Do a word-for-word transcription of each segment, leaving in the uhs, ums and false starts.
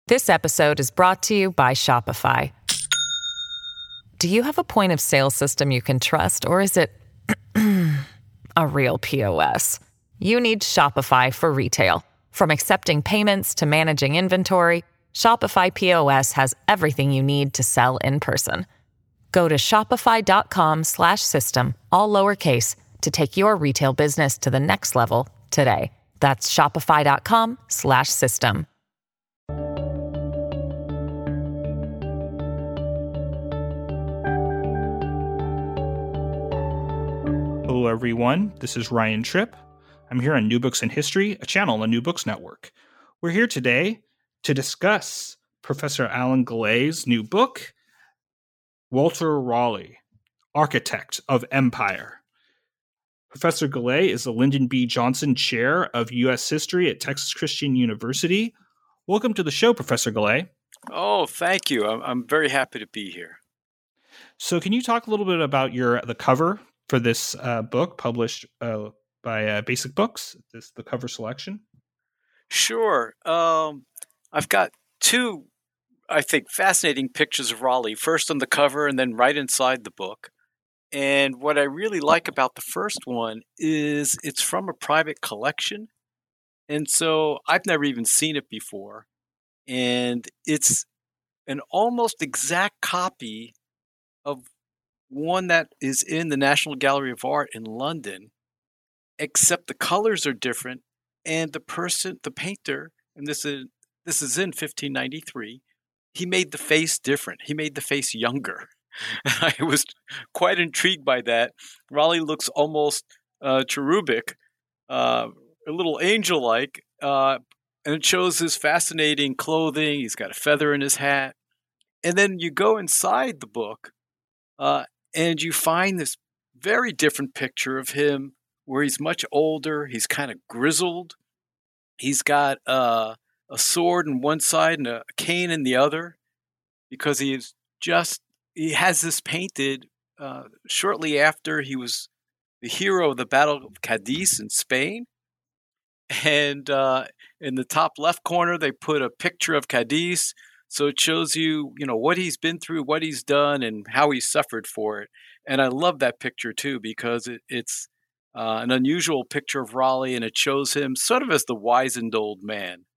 This episode is brought to you by Shopify. Do you have a point of sale system you can trust, or is it a real P O S? You need Shopify for retail. From accepting payments to managing inventory, Shopify P O S has everything you need to sell in person. Go to shopify.com slash system, all lowercase, to take your retail business to the next level today. That's shopify.com slash system. Hello, everyone. This is Ryan Tripp. I'm here on New Books in History, a channel on the New Books Network. We're here today to discuss Professor Alan Guillet's new book, Walter Raleigh, Architect of Empire. Professor Guillet is the Lyndon B. Johnson Chair of U S History at Texas Christian University. Welcome to the show, Professor Guillet. Oh, thank you. I'm, I'm very happy to be here. So can you talk a little bit about your the cover for this uh, book published uh, by uh, Basic Books, this the cover selection? Sure. Um, I've got two, I think, fascinating pictures of Raleigh, first on the cover and then right inside the book. And what I really like about the first one is it's from a private collection. And so I've never even seen it before. And it's an almost exact copy of one that is in the National Gallery of Art in London, except the colors are different, and the person, the painter, and this is this is in fifteen ninety-three, he made the face different. He made the face younger. I was quite intrigued by that. Raleigh looks almost uh, cherubic, uh, a little angel-like, uh, and it shows his fascinating clothing. He's got a feather in his hat. And then you go inside the book, uh, and you find this very different picture of him where he's much older. He's kind of grizzled. He's got uh, a sword in one side and a cane in the other because he is just, he has this painted uh, shortly after he was the hero of the Battle of Cadiz in Spain. And uh, in the top left corner, they put a picture of Cadiz. So it shows you, you know, what he's been through, what he's done, and how he suffered for it. And I love that picture, too, because it, it's uh, an unusual picture of Raleigh, and it shows him sort of as the wizened old man.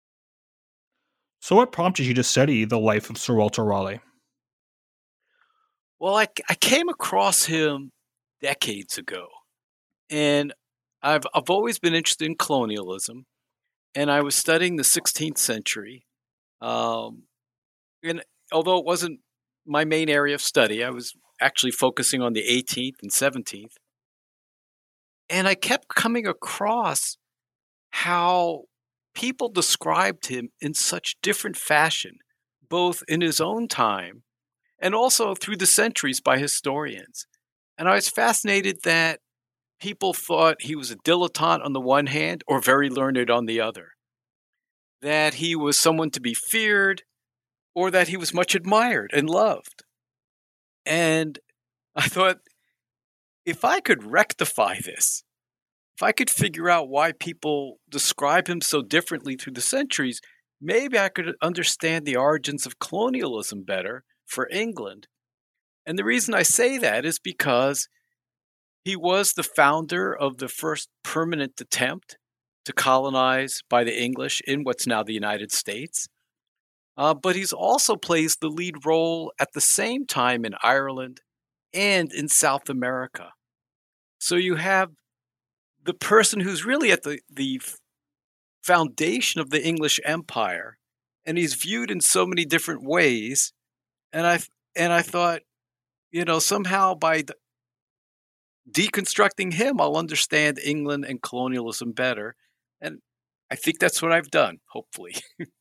So what prompted you to study the life of Sir Walter Raleigh? Well, I, I came across him decades ago, and I've, I've always been interested in colonialism, and I was studying the sixteenth century. Um, and although it wasn't my main area of study, I was actually focusing on the eighteenth and seventeenth. And I kept coming across how people described him in such different fashion, both in his own time and also through the centuries by historians. And I was fascinated that people thought he was a dilettante on the one hand or very learned on the other, that he was someone to be feared, or that he was much admired and loved. And I thought, if I could rectify this, if I could figure out why people describe him so differently through the centuries, maybe I could understand the origins of colonialism better for England. And the reason I say that is because he was the founder of the first permanent attempt to colonize by the English in what's now the United States. Uh, but he's also plays the lead role at the same time in Ireland and in South America. So you have the person who's really at the, the foundation of the English Empire, and he's viewed in so many different ways. And I and I thought, you know, somehow by the, deconstructing him, I'll understand England and colonialism better. And I think that's what I've done, hopefully.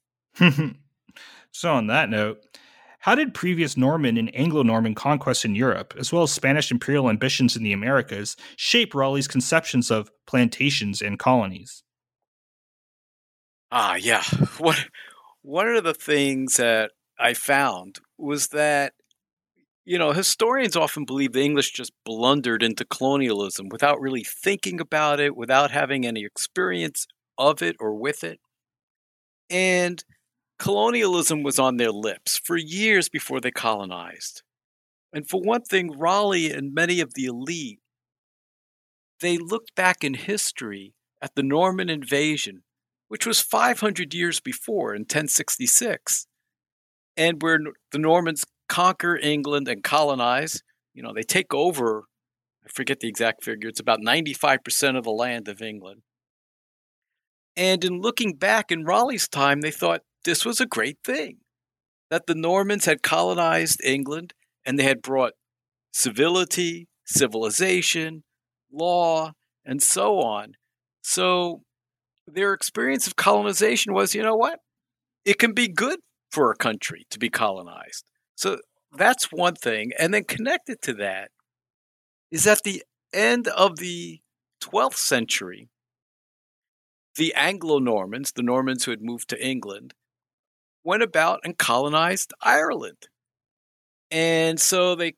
So on that note, how did previous Norman and Anglo-Norman conquests in Europe, as well as Spanish imperial ambitions in the Americas, shape Raleigh's conceptions of plantations and colonies? Ah, yeah. What one of the things that I found was that, you know, historians often believe the English just blundered into colonialism without really thinking about it, without having any experience of it or with it. And colonialism was on their lips for years before they colonized. And for one thing, Raleigh and many of the elite, they looked back in history at the Norman invasion, which was five hundred years before in ten sixty-six, and where the Normans conquer England and colonize. You know, they take over, I forget the exact figure, it's about ninety-five percent of the land of England. And in looking back in Raleigh's time, they thought this was a great thing, that the Normans had colonized England and they had brought civility, civilization, law, and so on. So their experience of colonization was, you know what? It can be good for a country to be colonized. So that's one thing. And then connected to that is at the end of the twelfth century, the Anglo-Normans, the Normans who had moved to England, went about and colonized Ireland. And so they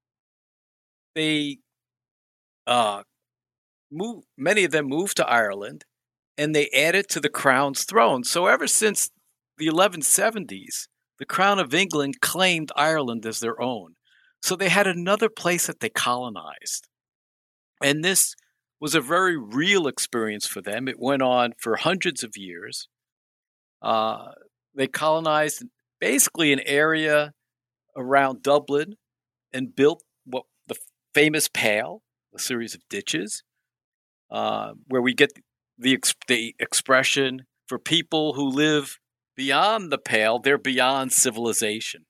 they uh, moved, many of them moved to Ireland, and they added to the crown's throne. So ever since the eleven seventies, the Crown of England claimed Ireland as their own. So they had another place that they colonized. And this was a very real experience for them. It went on for hundreds of years. Uh, they colonized basically an area around Dublin and built what the famous Pale, a series of ditches, uh, where we get the, the expression for people who live beyond the Pale, they're beyond civilization.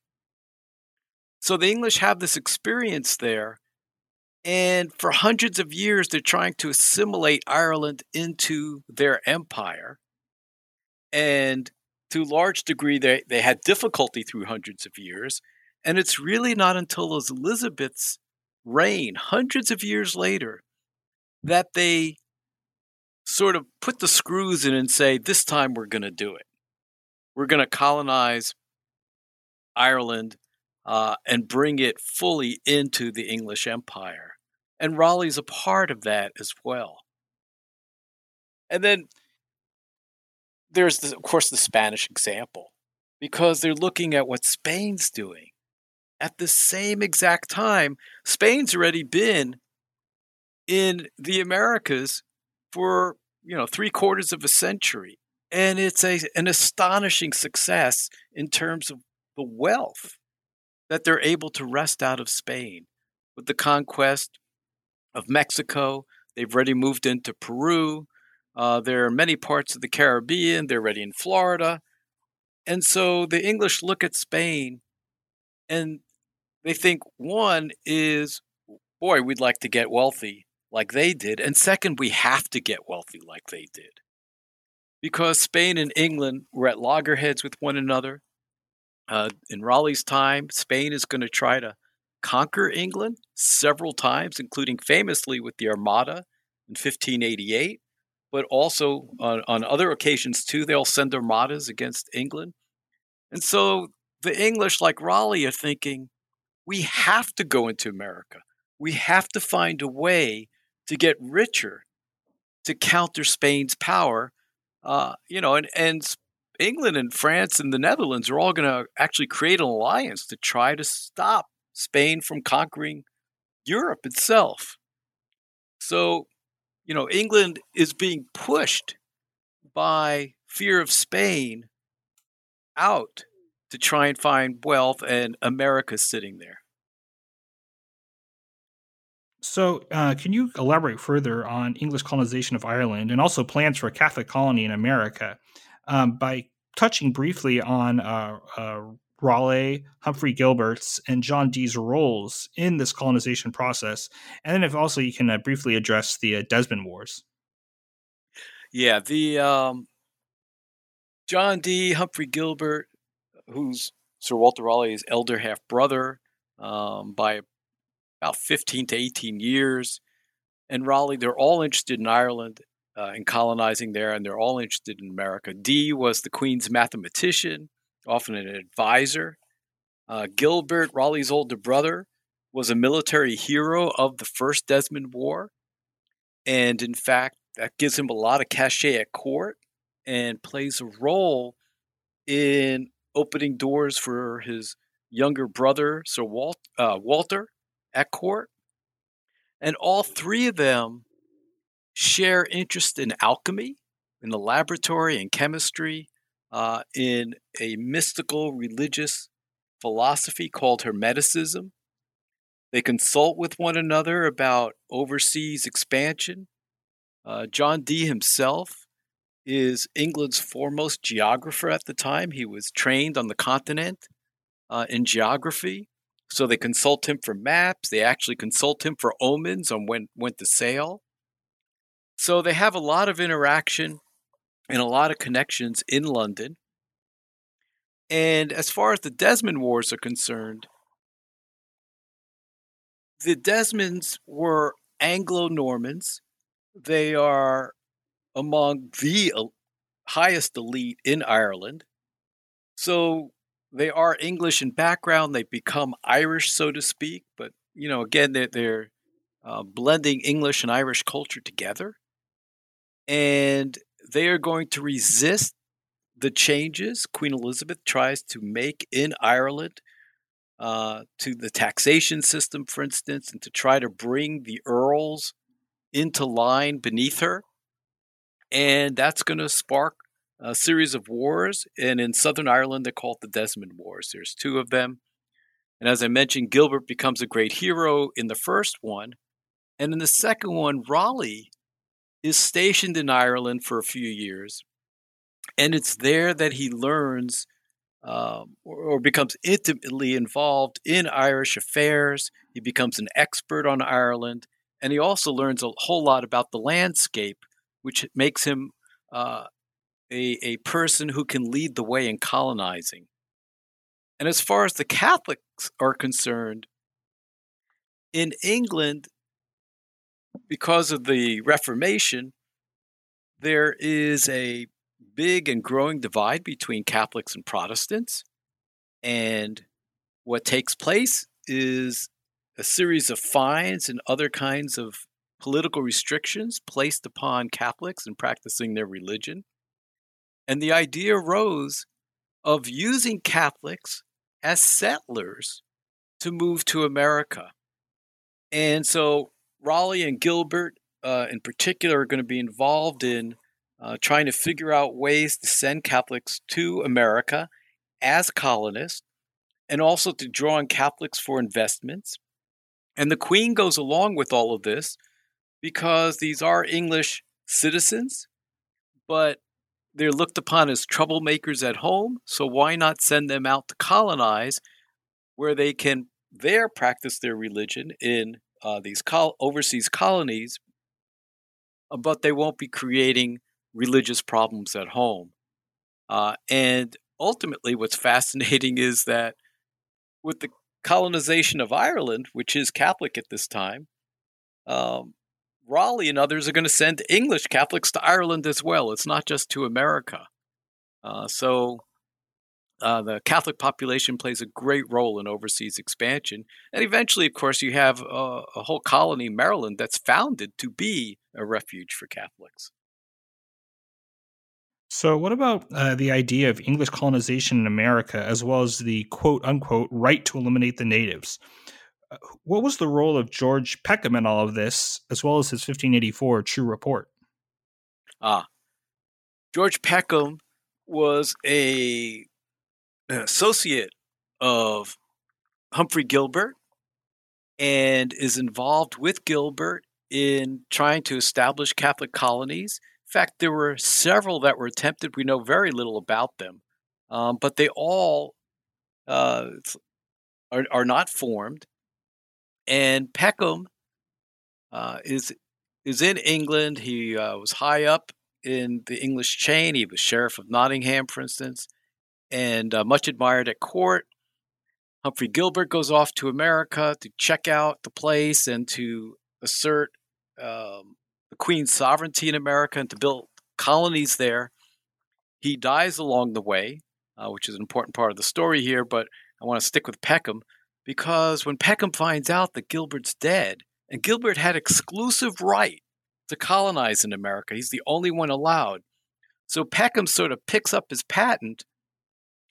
So the English have this experience there, and for hundreds of years, they're trying to assimilate Ireland into their empire. And to a large degree, they, they had difficulty through hundreds of years. And it's really not until Elizabeth's reign, hundreds of years later, that they sort of put the screws in and say, this time we're going to do it. We're going to colonize Ireland uh, and bring it fully into the English Empire. And Raleigh's a part of that as well. And then there's, the, of course, the Spanish example, because they're looking at what Spain's doing. At the same exact time, Spain's already been in the Americas for, you know, three quarters of a century. And it's a, an astonishing success in terms of the wealth that they're able to wrest out of Spain. With the conquest of Mexico, they've already moved into Peru. Uh, there are many parts of the Caribbean. They're already in Florida. And so the English look at Spain and they think, one is, boy, we'd like to get wealthy like they did. And second, we have to get wealthy like they did. Because Spain and England were at loggerheads with one another. Uh, in Raleigh's time, Spain is going to try to conquer England several times, including famously with the Armada in fifteen eighty-eight. But also on, on other occasions, too, they'll send armadas against England. And so the English, like Raleigh, are thinking, we have to go into America. We have to find a way to get richer to counter Spain's power. Uh, you know, and, and England and France and the Netherlands are all going to actually create an alliance to try to stop Spain from conquering Europe itself. So, you know, England is being pushed by fear of Spain out to try and find wealth, and America's sitting there. So, uh, can you elaborate further on English colonization of Ireland and also plans for a Catholic colony in America um, by touching briefly on uh, uh, Raleigh, Humphrey Gilbert's, and John Dee's roles in this colonization process? And then if also you can uh, briefly address the uh, Desmond Wars. Yeah, the um, John Dee, Humphrey Gilbert, who's Sir Walter Raleigh's elder half-brother um, by about fifteen to eighteen years. And Raleigh, they're all interested in Ireland uh, and colonizing there, and they're all interested in America. Dee was the Queen's mathematician, often an advisor. Uh, Gilbert, Raleigh's older brother, was a military hero of the First Desmond War. And in fact, that gives him a lot of cachet at court and plays a role in opening doors for his younger brother, Sir Walt, uh, Walter, at court. And all three of them share interest in alchemy, in the laboratory, in chemistry, uh, in a mystical religious philosophy called Hermeticism. They consult with one another about overseas expansion. Uh, John Dee himself is England's foremost geographer at the time. He was trained on the continent uh, in geography. So they consult him for maps. They actually consult him for omens on when, when to sail. So they have a lot of interaction and a lot of connections in London. And as far as the Desmond Wars are concerned, the Desmonds were Anglo-Normans. They are among the highest elite in Ireland. So they are English in background. They become Irish, so to speak. But, you know, again, they're, they're uh, blending English and Irish culture together. And they are going to resist the changes Queen Elizabeth tries to make in Ireland uh, to the taxation system, for instance, and to try to bring the earls into line beneath her. And that's going to spark a series of wars. And in Southern Ireland, they're called the Desmond Wars. There's two of them. And as I mentioned, Gilbert becomes a great hero in the first one. And in the second one, Raleigh is stationed in Ireland for a few years. And it's there that he learns um, or, or becomes intimately involved in Irish affairs. He becomes an expert on Ireland. And he also learns a whole lot about the landscape, which makes him uh, a, a person who can lead the way in colonizing. And as far as the Catholics are concerned, in England, because of the Reformation, there is a big and growing divide between Catholics and Protestants. And what takes place is a series of fines and other kinds of political restrictions placed upon Catholics in practicing their religion. And the idea arose of using Catholics as settlers to move to America. And so Raleigh and Gilbert, uh, in particular, are going to be involved in uh, trying to figure out ways to send Catholics to America as colonists, and also to draw on Catholics for investments. And the Queen goes along with all of this because these are English citizens, but they're looked upon as troublemakers at home. So why not send them out to colonize, where they can there practice their religion in uh, these col- overseas colonies, but they won't be creating religious problems at home. Uh, and ultimately, what's fascinating is that with the colonization of Ireland, which is Catholic at this time, um, Raleigh and others are going to send English Catholics to Ireland as well. It's not just to America. Uh, so uh, the Catholic population plays a great role in overseas expansion. And eventually, of course, you have a, a whole colony, Maryland, that's founded to be a refuge for Catholics. So, what about uh, the idea of English colonization in America, as well as the quote unquote right to eliminate the natives? Uh, what was the role of George Peckham in all of this, as well as his fifteen eighty-four True Report? Ah, George Peckham was a, an associate of Humphrey Gilbert and is involved with Gilbert in trying to establish Catholic colonies. In fact, there were several that were attempted. We know very little about them, um, but they all uh, are, are not formed. And Peckham uh, is is in England. He uh, was high up in the English chain. He was Sheriff of Nottingham, for instance, and uh, much admired at court. Humphrey Gilbert goes off to America to check out the place and to assert um, the Queen's sovereignty in America and to build colonies there. He dies along the way, uh, which is an important part of the story here, but I want to stick with Peckham because when Peckham finds out that Gilbert's dead, and Gilbert had exclusive right to colonize in America, he's the only one allowed. So Peckham sort of picks up his patent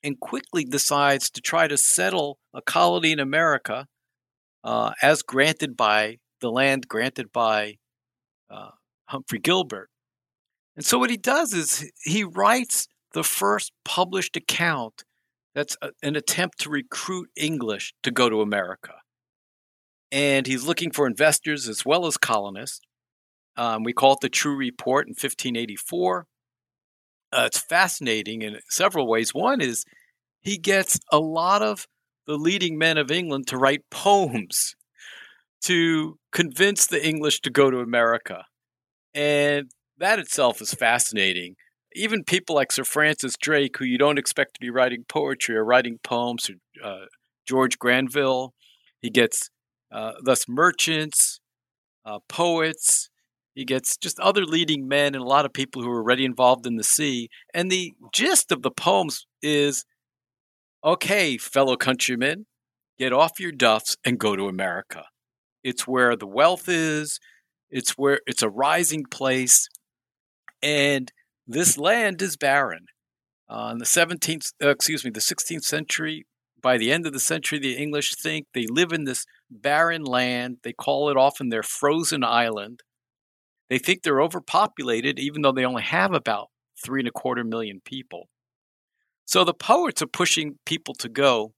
and quickly decides to try to settle a colony in America uh, as granted by the land granted by uh, Humphrey Gilbert. And so what he does is he writes the first published account that's a, an attempt to recruit English to go to America. And he's looking for investors as well as colonists. Um, we call it the True Report in fifteen eighty-four. Uh, it's fascinating in several ways. One is he gets a lot of the leading men of England to write poems to convince the English to go to America. And that itself is fascinating. Even people like Sir Francis Drake, who you don't expect to be writing poetry, are writing poems. Uh, George Granville, he gets uh, thus merchants, uh, poets. He gets just other leading men and a lot of people who are already involved in the sea. And the gist of the poems is, okay, fellow countrymen, get off your duffs and go to America. It's where the wealth is. It's where it's a rising place. And this land is barren. Uh, in the seventeenth, uh, excuse me, the sixteenth century, by the end of the century, the English think they live in this barren land. They call it often their frozen island. They think they're overpopulated, even though they only have about three and a quarter million people. So the poets are pushing people to go.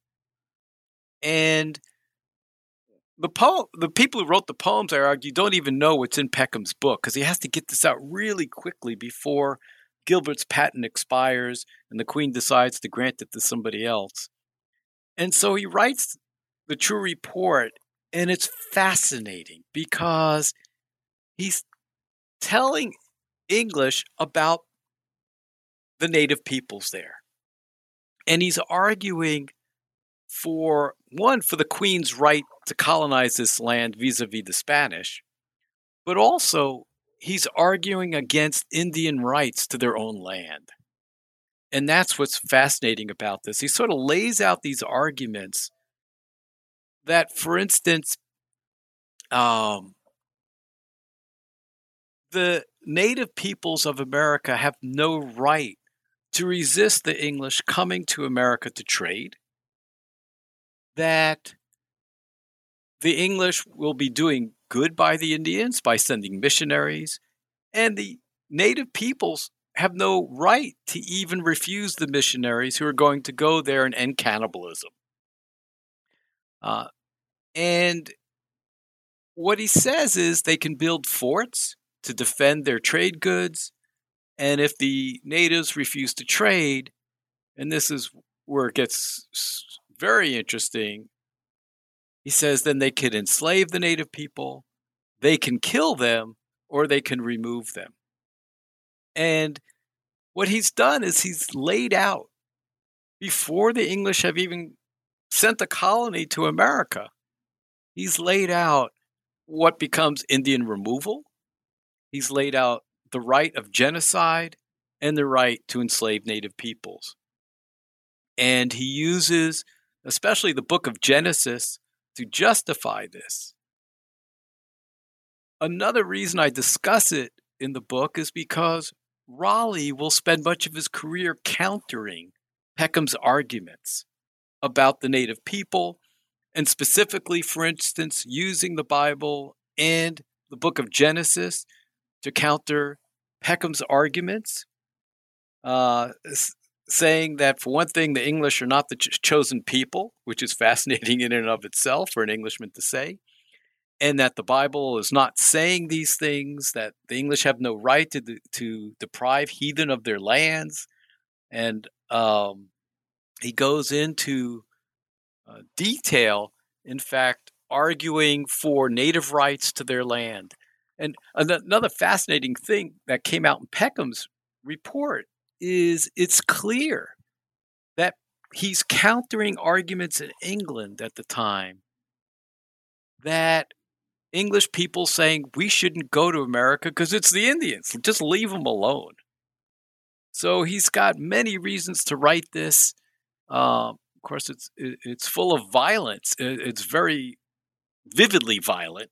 And the po- the people who wrote the poems, I argue, don't even know what's in Peckham's book because he has to get this out really quickly before Gilbert's patent expires and the Queen decides to grant it to somebody else. And so he writes the True Report, and it's fascinating because he's telling English about the native peoples there. And he's arguing for, one, for the Queen's right to colonize this land vis-a-vis the Spanish, but also he's arguing against Indian rights to their own land. And that's what's fascinating about this. He sort of lays out these arguments that, for instance, um, the native peoples of America have no right to resist the English coming to America to trade, that the English will be doing good by the Indians by sending missionaries, and the native peoples have no right to even refuse the missionaries who are going to go there and end cannibalism. Uh, and what he says is they can build forts to defend their trade goods, and if the natives refuse to trade, and this is where it gets very interesting, he says then they can enslave the native people, they can kill them, or they can remove them. And what he's done is he's laid out, before the English have even sent a colony to America, he's laid out what becomes Indian removal. He's laid out the right of genocide and the right to enslave native peoples. And he uses, especially the book of Genesis, to justify this. Another reason I discuss it in the book is because Raleigh will spend much of his career countering Peckham's arguments about the native people, and specifically, for instance, using the Bible and the book of Genesis to counter Peckham's arguments, uh, saying that, for one thing, the English are not the ch- chosen people, which is fascinating in and of itself for an Englishman to say, and that the Bible is not saying these things, that the English have no right to to deprive heathen of their lands. And um, he goes into uh, detail, in fact, arguing for native rights to their land. And another fascinating thing that came out in Peckham's report is it's clear that he's countering arguments in England at the time that English people saying we shouldn't go to America because it's the Indians. Just leave them alone. So he's got many reasons to write this. Uh, of course, it's it's full of violence. It's very vividly violent.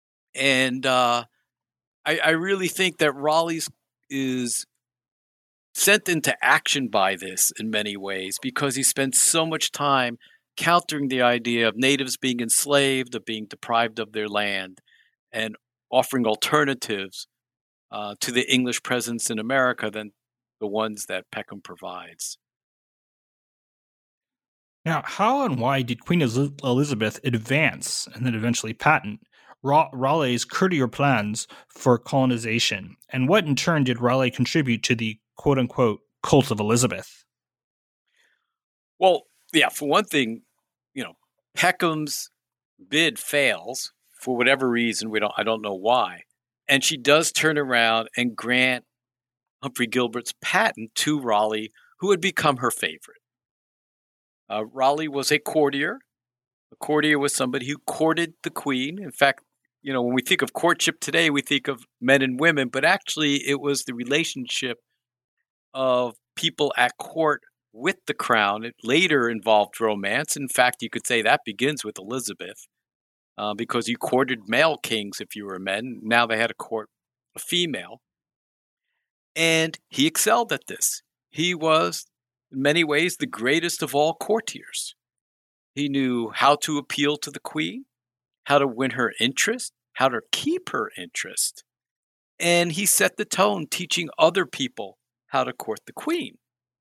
And uh, I, I really think that Raleigh's is sent into action by this in many ways because he spent so much time countering the idea of natives being enslaved, of being deprived of their land, and offering alternatives uh, to the English presence in America than the ones that Peckham provides. Now, how and why did Queen Elizabeth advance and then eventually patent Raleigh's courtier plans for colonization? And what in turn did Raleigh contribute to the quote-unquote cult of Elizabeth? Well, yeah, for one thing, you know, Peckham's bid fails for whatever reason. We don't, I don't know why. And she does turn around and grant Humphrey Gilbert's patent to Raleigh, who had become her favorite. Uh, Raleigh was a courtier. A courtier was somebody who courted the queen. In fact, you know, when we think of courtship today, we think of men and women, but actually it was the relationship of people at court with the crown. It later involved romance. In fact, you could say that begins with Elizabeth, uh, because you courted male kings if you were men. Now they had to court a female. And he excelled at this. He was, in many ways, the greatest of all courtiers. He knew how to appeal to the queen, how to win her interest, how to keep her interest. And he set the tone, teaching other people how to court the queen.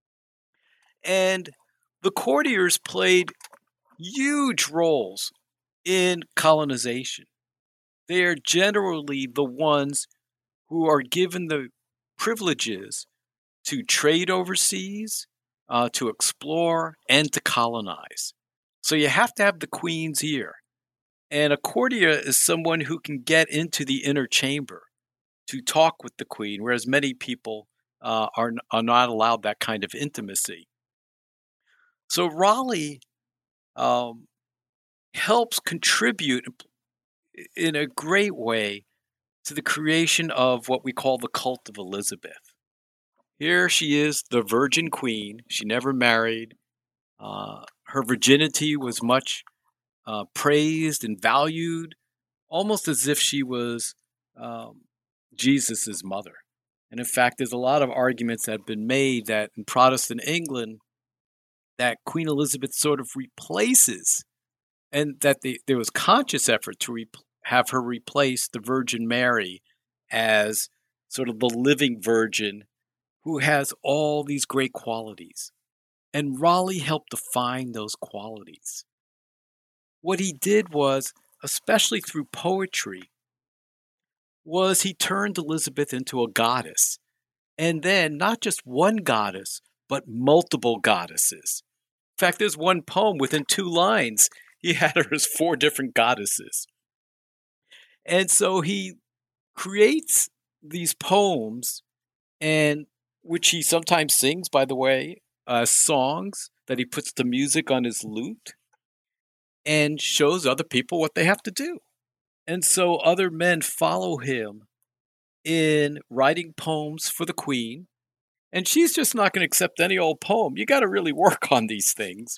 And the courtiers played huge roles in colonization. They are generally the ones who are given the privileges to trade overseas, uh, to explore, and to colonize. So you have to have the queen's ear. And a courtier is someone who can get into the inner chamber to talk with the queen, whereas many people uh, are, are not allowed that kind of intimacy. So Raleigh um, helps contribute in a great way to the creation of what we call the cult of Elizabeth. Here she is, the virgin queen. She never married. Uh, her virginity was much uh, praised and valued, almost as if she was um, Jesus's mother. And in fact, there's a lot of arguments that have been made that in Protestant England, that Queen Elizabeth sort of replaces, and that the, there was conscious effort to re- have her replace the Virgin Mary as sort of the living virgin who has all these great qualities. And Raleigh helped define those qualities. What he did was, especially through poetry, was he turned Elizabeth into a goddess. And then not just one goddess, but multiple goddesses. In fact, there's one poem within two lines. He had her as four different goddesses. And so he creates these poems, and which he sometimes sings, by the way, uh, songs that he puts to music on his lute and shows other people what they have to do. And so other men follow him in writing poems for the queen. And she's just not going to accept any old poem. You got to really work on these things.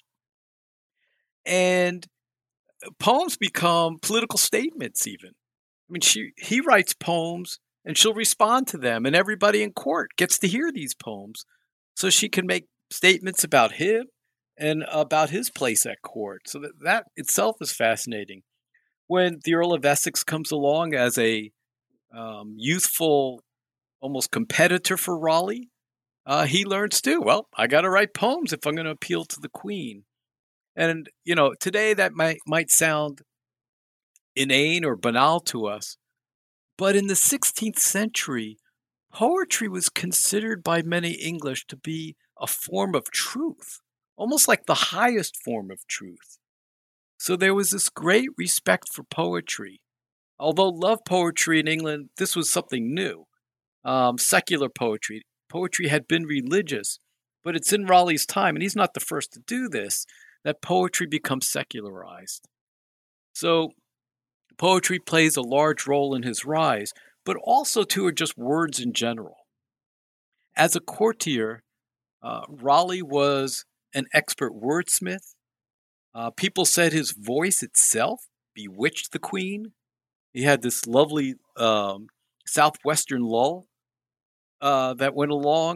And poems become political statements even. I mean, she he writes poems and she'll respond to them. And everybody in court gets to hear these poems. So she can make statements about him and about his place at court. So that, that itself is fascinating. When the Earl of Essex comes along as a um, youthful, almost competitor for Raleigh, Uh, he learns too, well, I got to write poems if I'm going to appeal to the queen. And, you know, today that might, might sound inane or banal to us, but in the sixteenth century, poetry was considered by many English to be a form of truth, almost like the highest form of truth. So there was this great respect for poetry. Although love poetry in England, this was something new. Um, secular poetry. Poetry had been religious, but it's in Raleigh's time, and he's not the first to do this, that poetry becomes secularized. So poetry plays a large role in his rise, but also too are just words in general. As a courtier, uh, Raleigh was an expert wordsmith. Uh, people said his voice itself bewitched the queen. He had this lovely um, southwestern lull Uh, that went along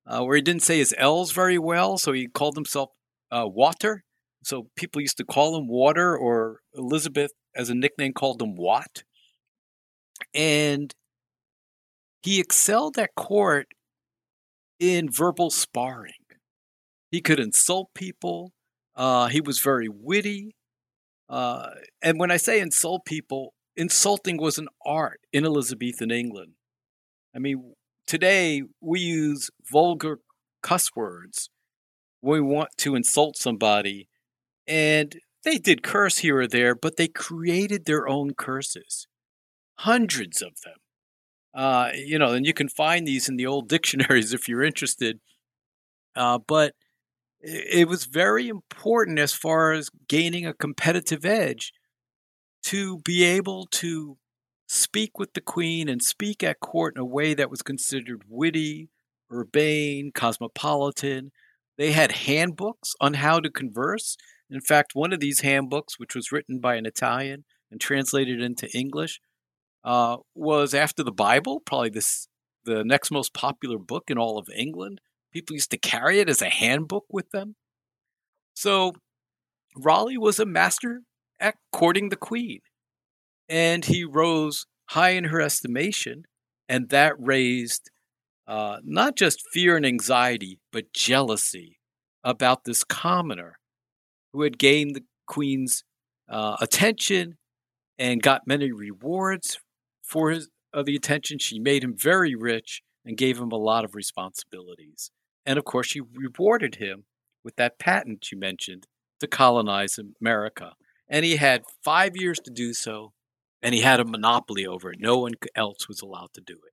uh, where he didn't say his L's very well, so he called himself uh, Water. So people used to call him Water, or Elizabeth, as a nickname, called him Wat. And he excelled at court in verbal sparring. He could insult people. Uh, he was very witty. Uh, and when I say insult people, insulting was an art in Elizabethan England. I mean, today we use vulgar cuss words when we want to insult somebody, and they did curse here or there, but they created their own curses, hundreds of them. Uh, you know, and you can find these in the old dictionaries if you're interested. Uh, but it was very important as far as gaining a competitive edge to be able to speak with the queen and speak at court in a way that was considered witty, urbane, cosmopolitan. They had handbooks on how to converse. In fact, one of these handbooks, which was written by an Italian and translated into English, uh, was after the Bible, probably this the next most popular book in all of England. People used to carry it as a handbook with them. So Raleigh was a master at courting the queen, and he rose high in her estimation, and that raised uh, not just fear and anxiety, but jealousy about this commoner who had gained the queen's uh, attention and got many rewards for his uh, the attention. She made him very rich and gave him a lot of responsibilities. And of course, she rewarded him with that patent you mentioned to colonize America. And he had five years to do so, and he had a monopoly over it. No one else was allowed to do it.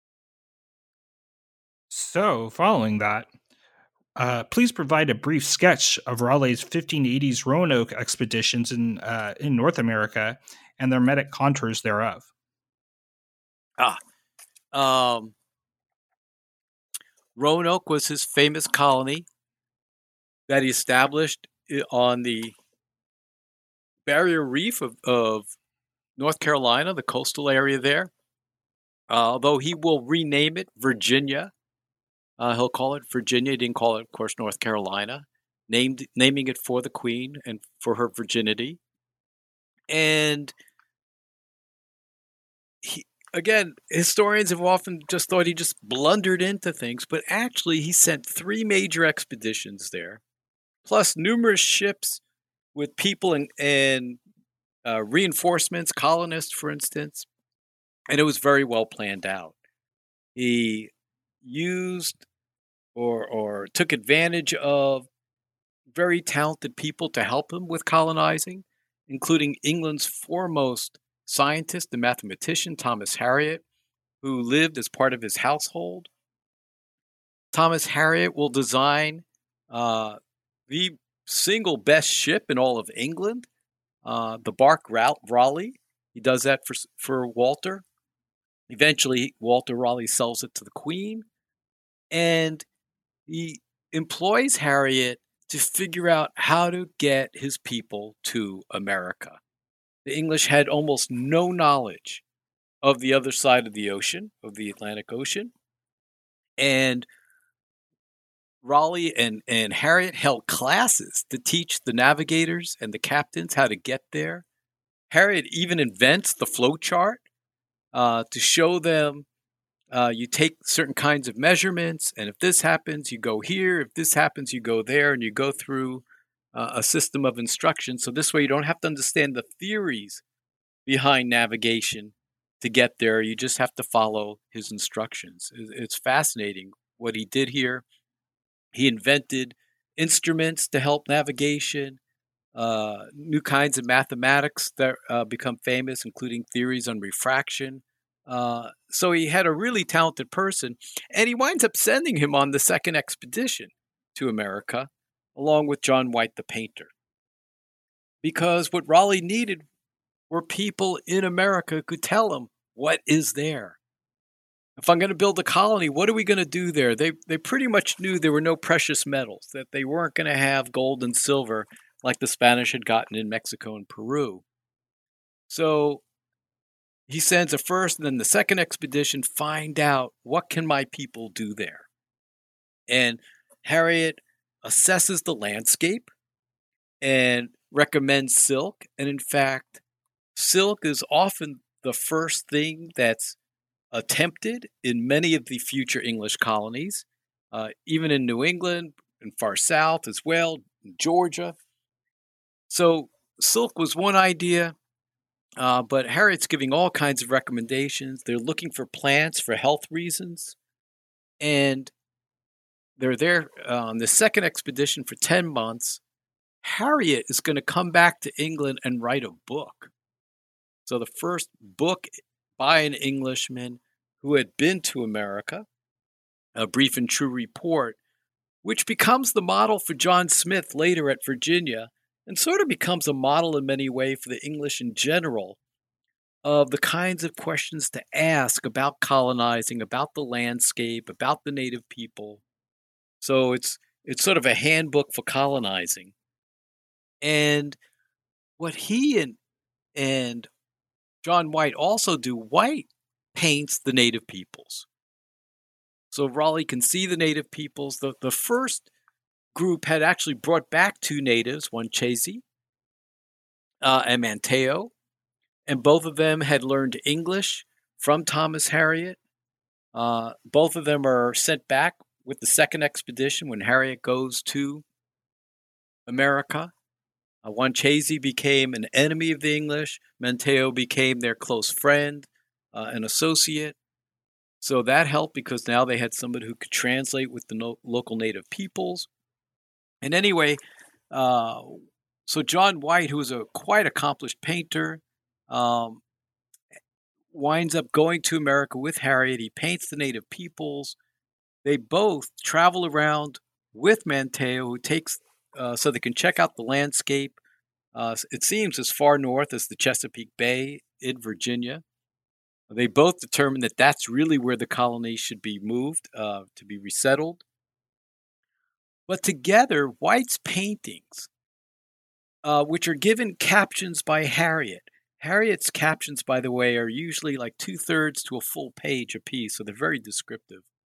So, following that, uh, please provide a brief sketch of Raleigh's fifteen eighties Roanoke expeditions in uh, in North America and the hermetic contours thereof. Ah, um, Roanoke was his famous colony that he established on the barrier reef of, of North Carolina, the coastal area there. Uh, although he will rename it Virginia. Uh, he'll call it Virginia. He didn't call it, of course, North Carolina, named naming it for the queen and for her virginity. And he, again, historians have often just thought he just blundered into things, but actually he sent three major expeditions there, plus numerous ships with people and, and uh, reinforcements, colonists, for instance, and it was very well planned out. He used or or took advantage of very talented people to help him with colonizing, including England's foremost scientist and mathematician, Thomas Harriot, who lived as part of his household. Thomas Harriot will design uh, the single best ship in all of England, uh, the bark Raleigh. He does that for, for Walter. Eventually, Walter Raleigh sells it to the Queen, and he employs Harriet to figure out how to get his people to America. The English had almost no knowledge of the other side of the ocean, of the Atlantic Ocean, and Raleigh and, and Harriet held classes to teach the navigators and the captains how to get there. Harriet even invents the flow chart uh, to show them uh, you take certain kinds of measurements, and if this happens, you go here. If this happens, you go there, and you go through uh, a system of instructions. So this way you don't have to understand the theories behind navigation to get there. You just have to follow his instructions. It's fascinating what he did here. He invented instruments to help navigation, uh, new kinds of mathematics that uh, become famous, including theories on refraction. Uh, so he had a really talented person, and he winds up sending him on the second expedition to America, along with John White the painter. Because what Raleigh needed were people in America who could tell him what is there. If I'm going to build a colony, what are we going to do there? They they pretty much knew there were no precious metals, that they weren't going to have gold and silver like the Spanish had gotten in Mexico and Peru. So he sends a first and then the second expedition, find out what can my people do there. And Harriet assesses the landscape and recommends silk. And in fact, silk is often the first thing that's attempted in many of the future English colonies, uh, even in New England and far south as well, Georgia. So silk was one idea, uh, but Harriet's giving all kinds of recommendations. They're looking for plants for health reasons, and they're there on the second expedition for ten months. Harriet is going to come back to England and write a book. So the first book by an Englishman who had been to America, A Brief and True Report, which becomes the model for John Smith later at Virginia, and sort of becomes a model in many ways for the English in general of the kinds of questions to ask about colonizing, about the landscape, about the native people. So it's it's sort of a handbook for colonizing. And what he and and John White also do, White paints the native peoples. So Raleigh can see the native peoples. The, the first group had actually brought back two natives, one Chazy uh, and Manteo, and both of them had learned English from Thomas Harriot. Uh, both of them are sent back with the second expedition when Harriet goes to America. Uh, one Chazy became an enemy of the English. Manteo became their close friend, uh, an associate. So that helped because now they had somebody who could translate with the no- local native peoples. And anyway, uh, so John White, who was a quite accomplished painter, um, winds up going to America with Harriet. He paints the native peoples. They both travel around with Manteo, who takes uh, so they can check out the landscape. Uh, it seems as far north as the Chesapeake Bay in Virginia. They both determine that that's really where the colony should be moved uh, to be resettled. But together, White's paintings, uh, which are given captions by Harriet. Harriet's captions, by the way, are usually like two-thirds to a full page apiece, so they're very descriptive.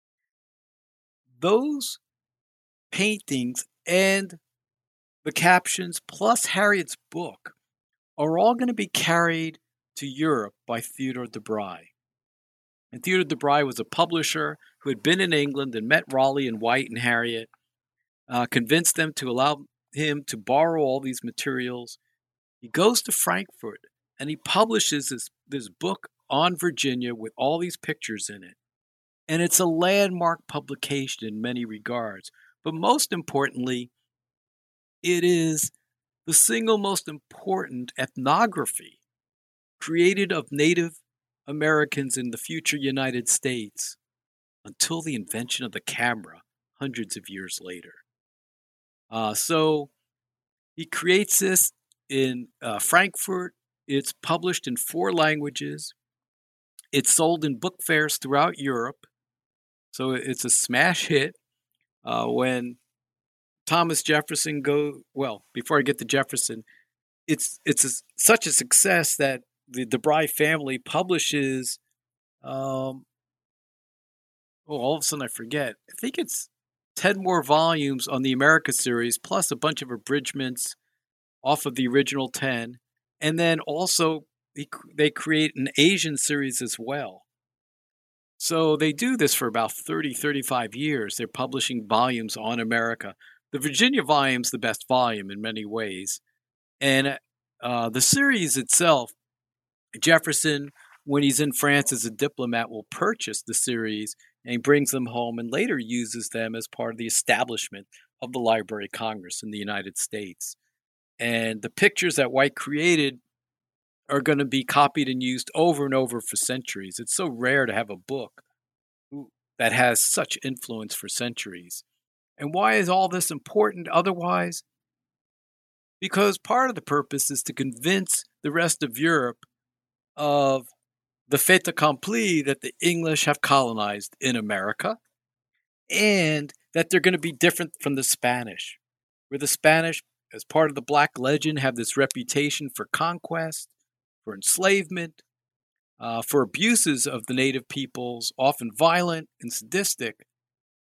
Those paintings and the captions, plus Harriet's book, are all going to be carried to Europe by Theodore de Bry. And Theodore de Bry was a publisher who had been in England and met Raleigh and White and Harriet, uh, convinced them to allow him to borrow all these materials. He goes to Frankfurt and he publishes this, this book on Virginia with all these pictures in it. And it's a landmark publication in many regards. But most importantly, it is the single most important ethnography created of Native Americans in the future United States until the invention of the camera hundreds of years later. Uh, so he creates this in uh, Frankfurt. It's published in four languages. It's sold in book fairs throughout Europe. So it's a smash hit. Uh, when Thomas Jefferson go well, before I get to Jefferson, it's it's a, such a success that the de Bry family publishes. Um, oh, all of a sudden I forget. I think it's ten more volumes on the America series, plus a bunch of abridgments off of the original ten, and then also they, they create an Asian series as well. So they do this for about thirty, thirty-five years. They're publishing volumes on America. The Virginia volume's the best volume in many ways. And uh, the series itself, Jefferson, when he's in France as a diplomat, will purchase the series and he brings them home and later uses them as part of the establishment of the Library of Congress in the United States. And the pictures that White created are going to be copied and used over and over for centuries. It's so rare to have a book that has such influence for centuries. And why is all this important otherwise? Because part of the purpose is to convince the rest of Europe of the fait accompli that the English have colonized in America and that they're going to be different from the Spanish, where the Spanish, as part of the Black legend, have this reputation for conquest, for enslavement, uh, for abuses of the native peoples, often violent and sadistic.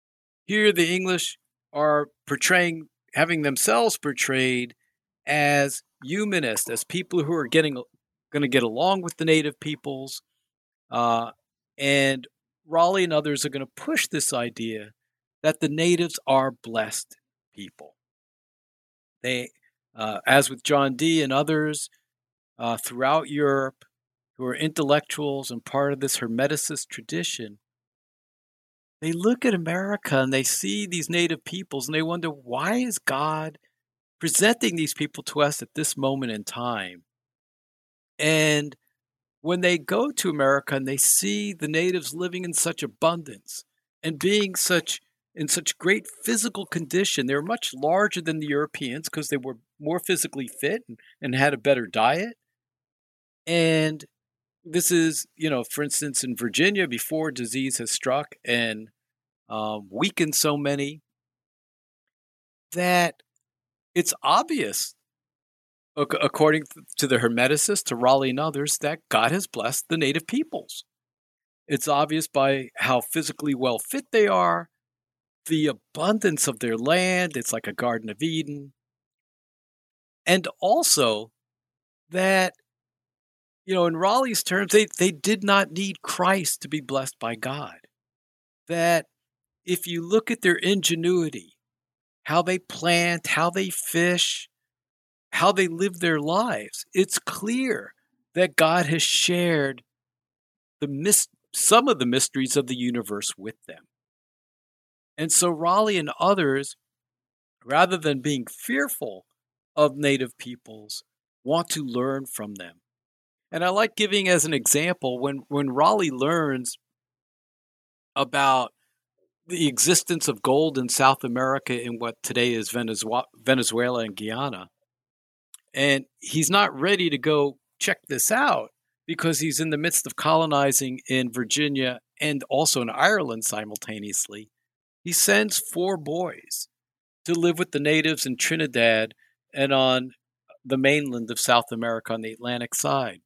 Here, the English are portraying, having themselves portrayed as humanist, as people who are getting going to get along with the native peoples. Uh, and Raleigh and others are going to push this idea that the natives are blessed people. They, uh, as with John Dee and others uh, throughout Europe, who are intellectuals and part of this Hermeticist tradition, they look at America and they see these native peoples and they wonder, why is God presenting these people to us at this moment in time? And when they go to America and they see the natives living in such abundance and being such in such great physical condition, they're much larger than the Europeans because they were more physically fit and, and had a better diet. And this is, you know, for instance, in Virginia, before disease has struck and um, weakened so many, that it's obvious, according to the Hermeticists, to Raleigh and others, that God has blessed the native peoples. It's obvious by how physically well fit they are, the abundance of their land. It's like a Garden of Eden. And also that, you know, in Raleigh's terms, they, they did not need Christ to be blessed by God. That if you look at their ingenuity, how they plant, how they fish, how they live their lives, it's clear that God has shared the mis- some of the mysteries of the universe with them. And so Raleigh and others, rather than being fearful of native peoples, want to learn from them. And I like giving as an example, when, when Raleigh learns about the existence of gold in South America in what today is Venezuela, Venezuela and Guyana, and he's not ready to go check this out because he's in the midst of colonizing in Virginia and also in Ireland simultaneously, he sends four boys to live with the natives in Trinidad and on the mainland of South America on the Atlantic side.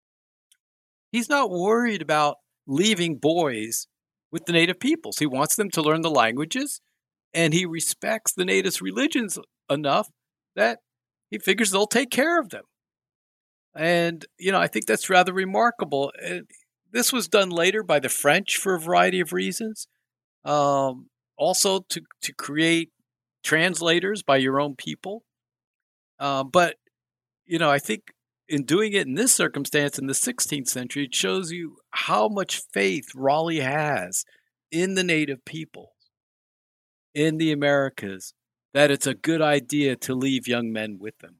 He's not worried about leaving boys with the native peoples. He wants them to learn the languages, and he respects the natives' religions enough that he figures they'll take care of them. And, you know, I think that's rather remarkable. And this was done later by the French for a variety of reasons. Um, also to, to create translators by your own people. Uh, but, you know, I think in doing it in this circumstance in the sixteenth century, it shows you how much faith Raleigh has in the native people, in the Americas, that it's a good idea to leave young men with them.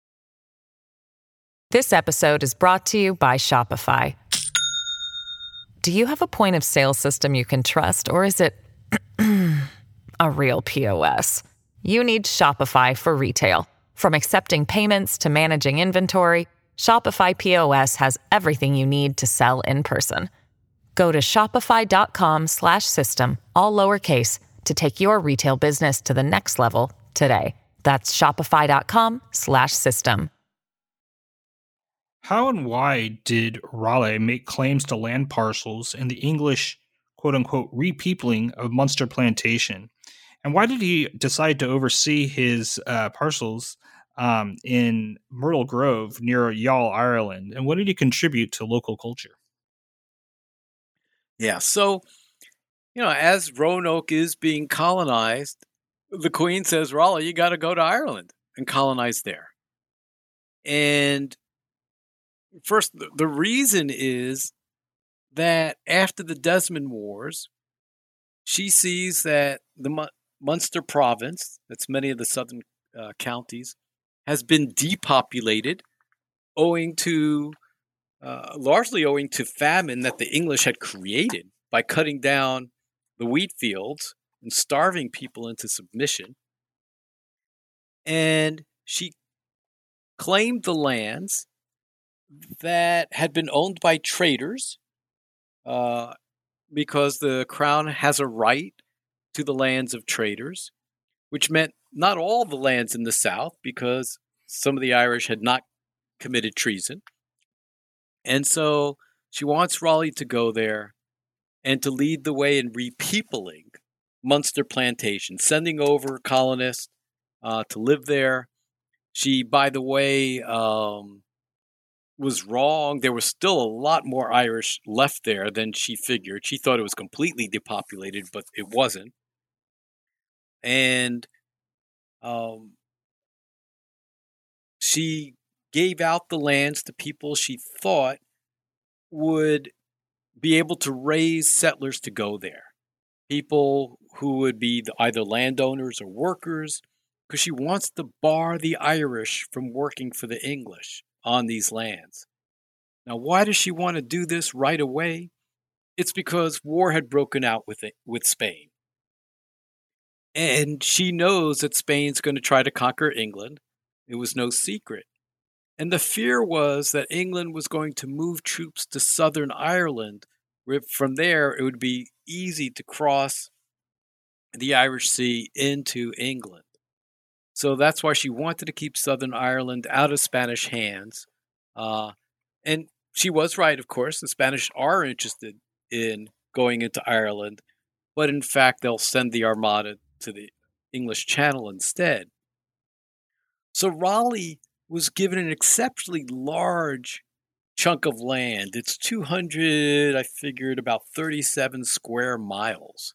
This episode is brought to you by Shopify. Do you have a point of sale system you can trust, or is it a real P O S? You need Shopify for retail. From accepting payments to managing inventory, Shopify P O S has everything you need to sell in person. Go to shopify.com slash system, all lowercase, to take your retail business to the next level today. That's shopify.com slash system. How and why did Raleigh make claims to land parcels in the English, quote-unquote, repeopling of Munster Plantation? And why did he decide to oversee his uh, parcels um, in Myrtle Grove near Youghal, Ireland? And what did he contribute to local culture? Yeah, so, you know, as Roanoke is being colonized, the Queen says, Raleigh, you got to go to Ireland and colonize there. And first, the reason is that after the Desmond Wars, she sees that the Munster province, that's many of the southern uh, counties, has been depopulated owing to, uh, largely owing to famine that the English had created by cutting down the wheat fields and starving people into submission. And she claimed the lands that had been owned by traders, uh, because the crown has a right to the lands of traders, which meant not all the lands in the South, because some of the Irish had not committed treason. And so she wants Raleigh to go there and to lead the way in repeopling Munster Plantation, sending over colonists uh, to live there. She, by the way, um, was wrong. There was still a lot more Irish left there than she figured. She thought it was completely depopulated, but it wasn't. And um, she gave out the lands to people she thought would be able to raise settlers to go there. People who would be either landowners or workers, because she wants to bar the Irish from working for the English on these lands. Now, why does she want to do this right away? It's because war had broken out with it, with Spain. And she knows that Spain's going to try to conquer England. It was no secret. And the fear was that England was going to move troops to southern Ireland, where from there it would be easy to cross the Irish Sea into England. So that's why she wanted to keep southern Ireland out of Spanish hands. Uh, and she was right, of course. The Spanish are interested in going into Ireland, but in fact, they'll send the Armada to the English Channel instead. So Raleigh was given an exceptionally large chunk of land. It's two hundred, I figured, about thirty-seven square miles,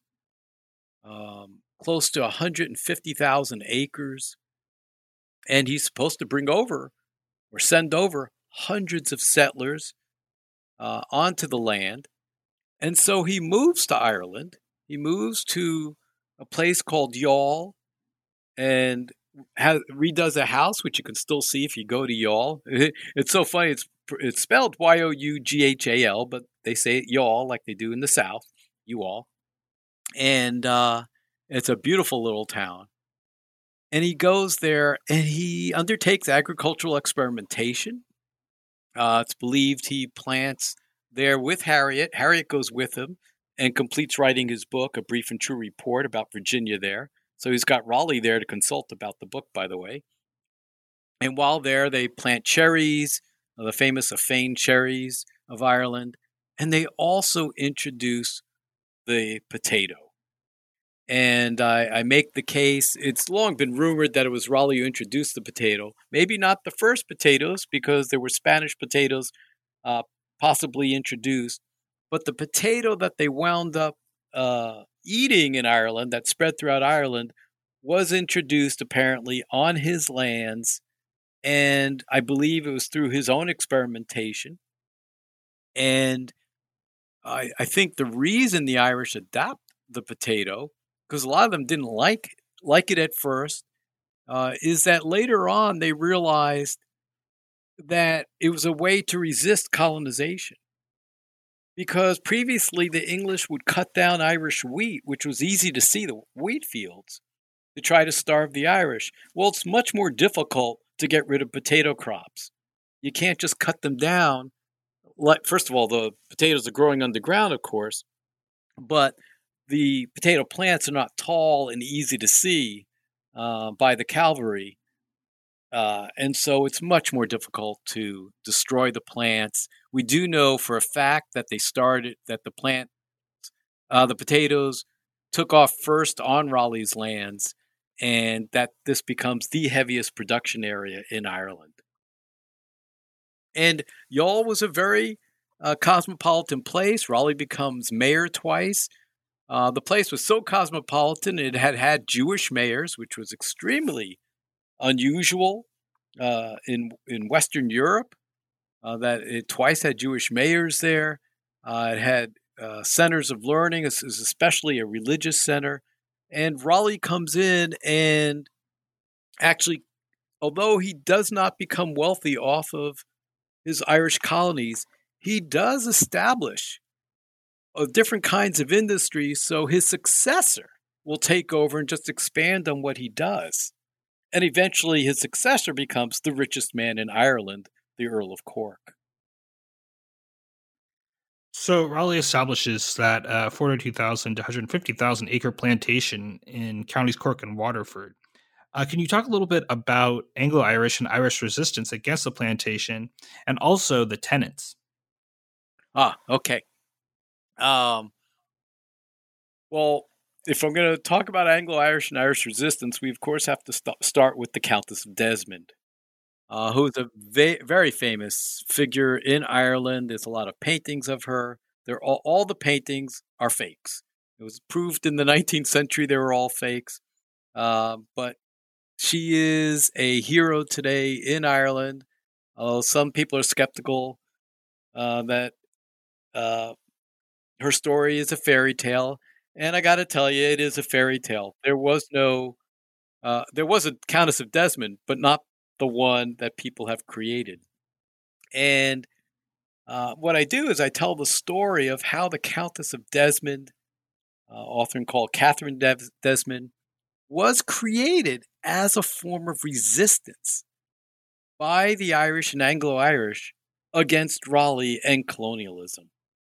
um, close to one hundred fifty thousand acres. And he's supposed to bring over or send over hundreds of settlers uh, onto the land. And so he moves to Ireland. He moves to a place called Youghal and has, redoes a house, which you can still see if you go to Youghal. It's so funny. It's it's spelled Y O U G H A L, but they say it Youghal like they do in the South, Youghal. And uh, it's a beautiful little town. And he goes there and he undertakes agricultural experimentation. Uh, it's believed he plants there with Harriet. Harriet goes with him and completes writing his book, A Brief and True Report about Virginia there. So he's got Raleigh there to consult about the book, by the way. And while there, they plant cherries, the famous Afane cherries of Ireland. And they also introduce the potato. And I, I make the case, it's long been rumored that it was Raleigh who introduced the potato. Maybe not the first potatoes, because there were Spanish potatoes uh, possibly introduced. But the potato that they wound up uh, eating in Ireland, that spread throughout Ireland, was introduced apparently on his lands. And I believe it was through his own experimentation. And I, I think the reason the Irish adopt the potato, because a lot of them didn't like like it at first, uh, is that later on they realized that it was a way to resist colonization. Because previously the English would cut down Irish wheat, which was easy to see, the wheat fields, to try to starve the Irish. Well, it's much more difficult to get rid of potato crops. You can't just cut them down. Like, first of all, the potatoes are growing underground, of course, but the potato plants are not tall and easy to see uh, by the cavalry. Uh, and so it's much more difficult to destroy the plants. We do know for a fact that they started, that the plant, uh, the potatoes took off first on Raleigh's lands, and that this becomes the heaviest production area in Ireland. And Youghal was a very uh, cosmopolitan place. Raleigh becomes mayor twice. Uh, the place was so cosmopolitan, it had had Jewish mayors, which was extremely unusual uh, in in Western Europe, uh, that it twice had Jewish mayors there. Uh, it had uh, centers of learning, it was especially a religious center. And Raleigh comes in and actually, although he does not become wealthy off of his Irish colonies, he does establish of different kinds of industries, so his successor will take over and just expand on what he does. And eventually his successor becomes the richest man in Ireland, the Earl of Cork. So Raleigh establishes that uh, forty-two thousand to one hundred fifty thousand acre plantation in counties Cork and Waterford. Uh, can you talk a little bit about Anglo-Irish and Irish resistance against the plantation and also the tenants? Ah, okay. Um, well, if I'm going to talk about Anglo-Irish and Irish resistance, we of course have to st- start with the Countess of Desmond, uh, who is a va- very famous figure in Ireland. There's a lot of paintings of her. They're all, all the paintings are fakes. It was proved in the nineteenth century they were all fakes. Uh, but she is a hero today in Ireland. Although some people are skeptical uh, that uh, her story is a fairy tale. And I got to tell you, it is a fairy tale. There was no, uh, there was a Countess of Desmond, but not the one that people have created. And uh, what I do is I tell the story of how the Countess of Desmond, uh, often called Catherine Des- Desmond, was created as a form of resistance by the Irish and Anglo-Irish against Raleigh and colonialism.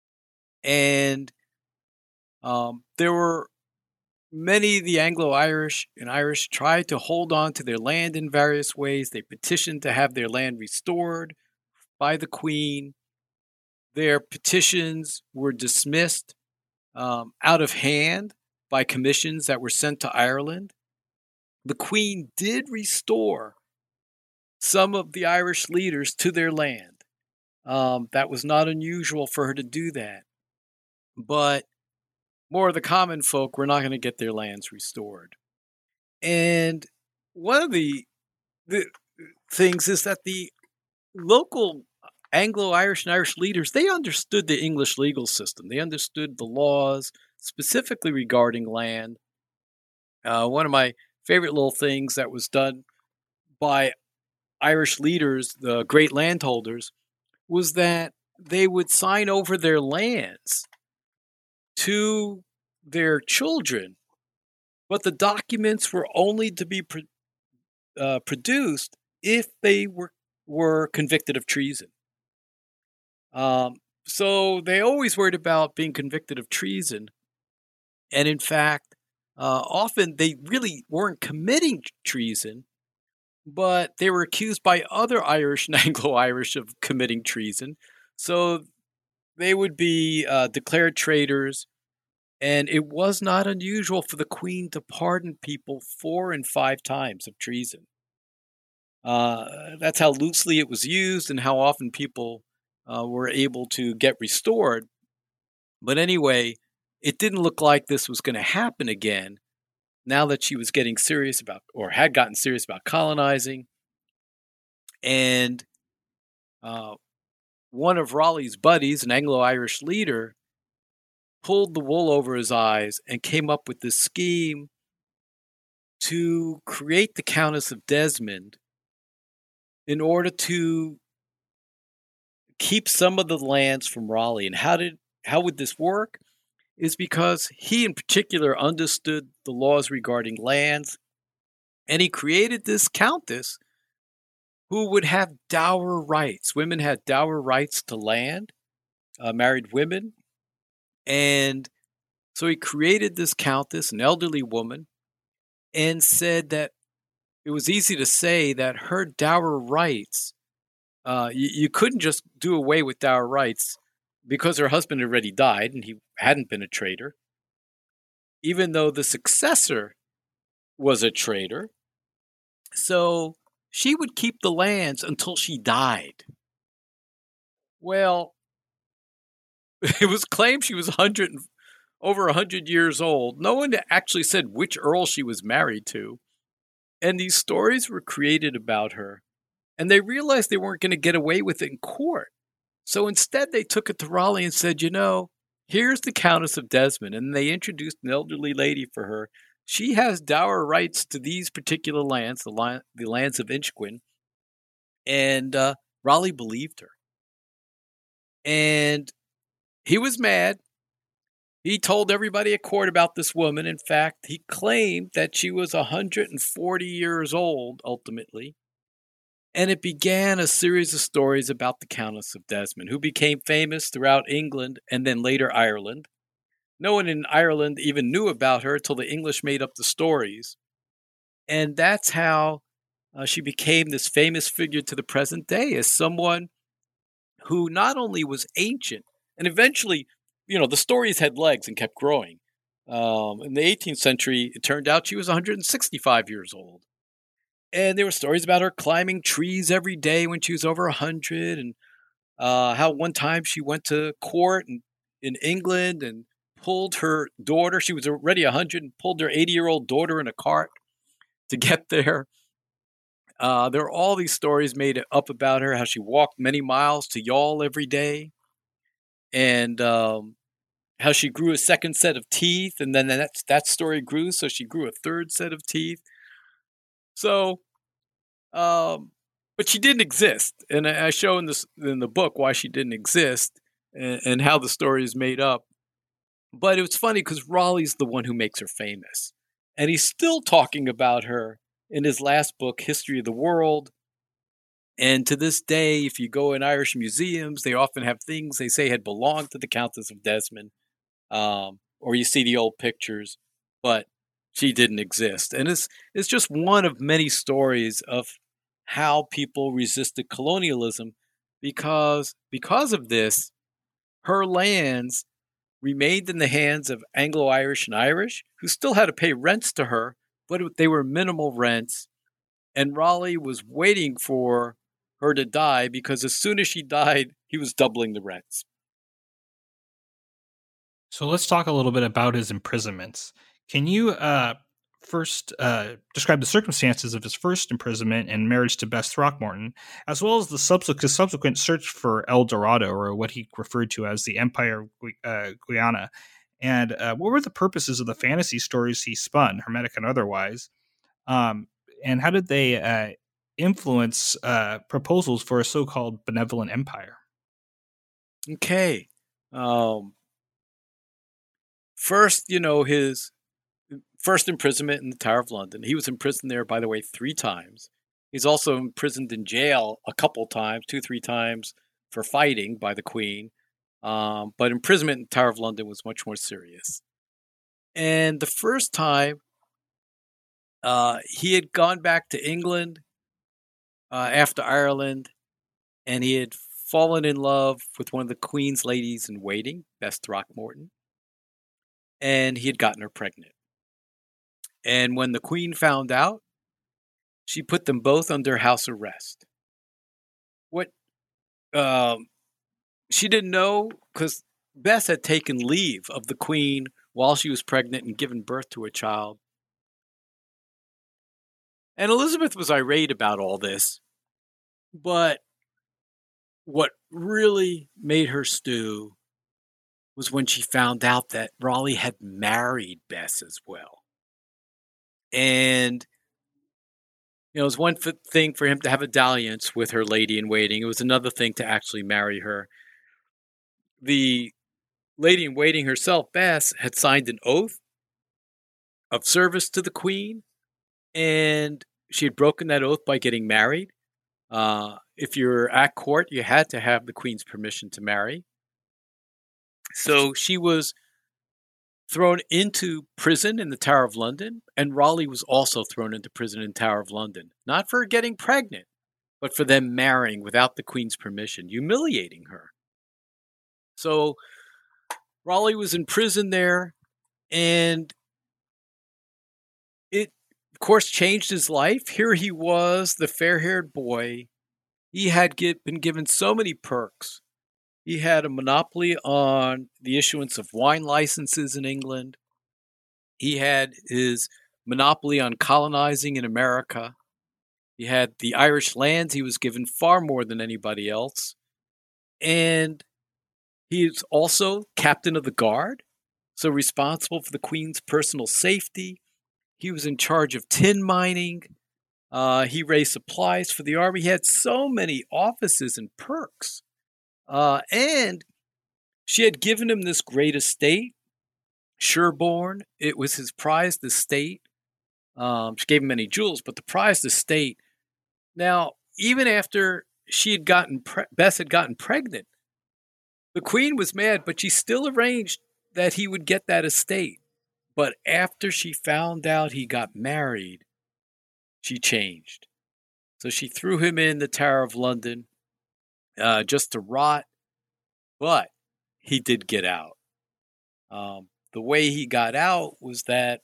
And um, there were many of the Anglo-Irish and Irish tried to hold on to their land in various ways. They petitioned to have their land restored by the Queen. Their petitions were dismissed um, out of hand by commissions that were sent to Ireland. The Queen did restore some of the Irish leaders to their land. Um, that was not unusual for her to do that. But more of the common folk were not going to get their lands restored. And one of the, the things is that the local Anglo-Irish and Irish leaders, they understood the English legal system. They understood the laws, specifically regarding land. Uh, one of my favorite little things that was done by Irish leaders, the great landholders, was that they would sign over their lands to their children, but the documents were only to be pro- uh, produced if they were, were convicted of treason. Um, so they always worried about being convicted of treason. And in fact, uh, often they really weren't committing treason, but they were accused by other Irish and Anglo-Irish of committing treason. So they would be uh, declared traitors. And it was not unusual for the Queen to pardon people four and five times of treason. Uh, that's how loosely it was used and how often people uh, were able to get restored. But anyway, it didn't look like this was going to happen again now that she was getting serious about, or had gotten serious about colonizing. And uh, one of Raleigh's buddies, an Anglo-Irish leader, pulled the wool over his eyes and came up with this scheme to create the Countess of Desmond in order to keep some of the lands from Raleigh. And how did how would this work? Is because he in particular understood the laws regarding lands, and he created this countess who would have dower rights. Women had dower rights to land, uh, married women. And so he created this countess, an elderly woman, and said that it was easy to say that her dower rights, uh, you, you couldn't just do away with dower rights because her husband had already died and he hadn't been a traitor. Even though the successor was a traitor. So she would keep the lands until she died. Well, it was claimed she was one hundred, over one hundred years old. No one actually said which earl she was married to. And these stories were created about her. And they realized they weren't going to get away with it in court. So instead, they took it to Raleigh and said, you know, here's the Countess of Desmond. And they introduced an elderly lady for her. She has dower rights to these particular lands, the, land, the lands of Inchiquin. And uh, Raleigh believed her. And he was mad. He told everybody at court about this woman. In fact, he claimed that she was one hundred forty years old, ultimately. And it began a series of stories about the Countess of Desmond, who became famous throughout England and then later Ireland. No one in Ireland even knew about her until the English made up the stories. And that's how uh, she became this famous figure to the present day, as someone who not only was ancient, and eventually, you know, the stories had legs and kept growing. Um, in the eighteenth century, it turned out she was one hundred sixty-five years old. And there were stories about her climbing trees every day when she was over one hundred, and uh, how one time she went to court in, in England and pulled her daughter. She was already one hundred and pulled her eighty-year-old daughter in a cart to get there. Uh, there are all these stories made up about her, how she walked many miles to Youghal every day, and um, how she grew a second set of teeth, and then that, that story grew, so she grew a third set of teeth. So, um, but she didn't exist, and I, I show in this in the book why she didn't exist and, and how the story is made up. But it was funny because Raleigh's the one who makes her famous, and he's still talking about her in his last book, History of the World. And to this day, if you go in Irish museums, they often have things they say had belonged to the Countess of Desmond, um, or you see the old pictures, but she didn't exist. And it's it's just one of many stories of how people resisted colonialism, because because of this, her lands remained in the hands of Anglo-Irish and Irish, who still had to pay rents to her, but they were minimal rents. And Raleigh was waiting for her to die, because as soon as she died, he was doubling the rents. So let's talk a little bit about his imprisonments. Can you uh, first uh, describe the circumstances of his first imprisonment and marriage to Bess Throckmorton, as well as the subsequent, subsequent search for El Dorado, or what he referred to as the Empire of uh, Guyana? And uh, what were the purposes of the fantasy stories he spun, Hermetic and otherwise? Um, and how did they uh, influence uh, proposals for a so-called benevolent empire? Okay. Um, first, you know, his first imprisonment in the Tower of London. He was imprisoned there, by the way, three times. He's also imprisoned in jail a couple times, two, three times, for fighting by the Queen. Um, but imprisonment in the Tower of London was much more serious. And the first time, uh, he had gone back to England uh, after Ireland, and he had fallen in love with one of the Queen's ladies in waiting, Bess Throckmorton, and he had gotten her pregnant. And when the Queen found out, she put them both under house arrest. What um, she didn't know, because Bess had taken leave of the Queen while she was pregnant and given birth to a child. And Elizabeth was irate about all this, but what really made her stew was when she found out that Raleigh had married Bess as well. And, you know, it was one thing for him to have a dalliance with her lady in waiting. It was another thing to actually marry her. The lady in waiting herself, Bess, had signed an oath of service to the Queen, and she had broken that oath by getting married. Uh, if you're at court, you had to have the Queen's permission to marry. So she was thrown into prison in the Tower of London, and Raleigh was also thrown into prison in the Tower of London, not for getting pregnant, but for them marrying without the Queen's permission, humiliating her. So Raleigh was in prison there, and it, of course, changed his life. Here he was, the fair-haired boy. He had get, been given so many perks. He had a monopoly on the issuance of wine licenses in England. He had his monopoly on colonizing in America. He had the Irish lands. He was given far more than anybody else. And he's also captain of the guard, so responsible for the Queen's personal safety. He was in charge of tin mining. Uh, he raised supplies for the army. He had so many offices and perks. Uh, and she had given him this great estate, Sherborne. It was his prized estate. Um, she gave him many jewels, but the prized estate. Now, even after she had gotten, pre- Bess had gotten pregnant, the Queen was mad, but she still arranged that he would get that estate. But after she found out he got married, she changed. So she threw him in the Tower of London uh, just to rot. But he did get out. Um, the way he got out was that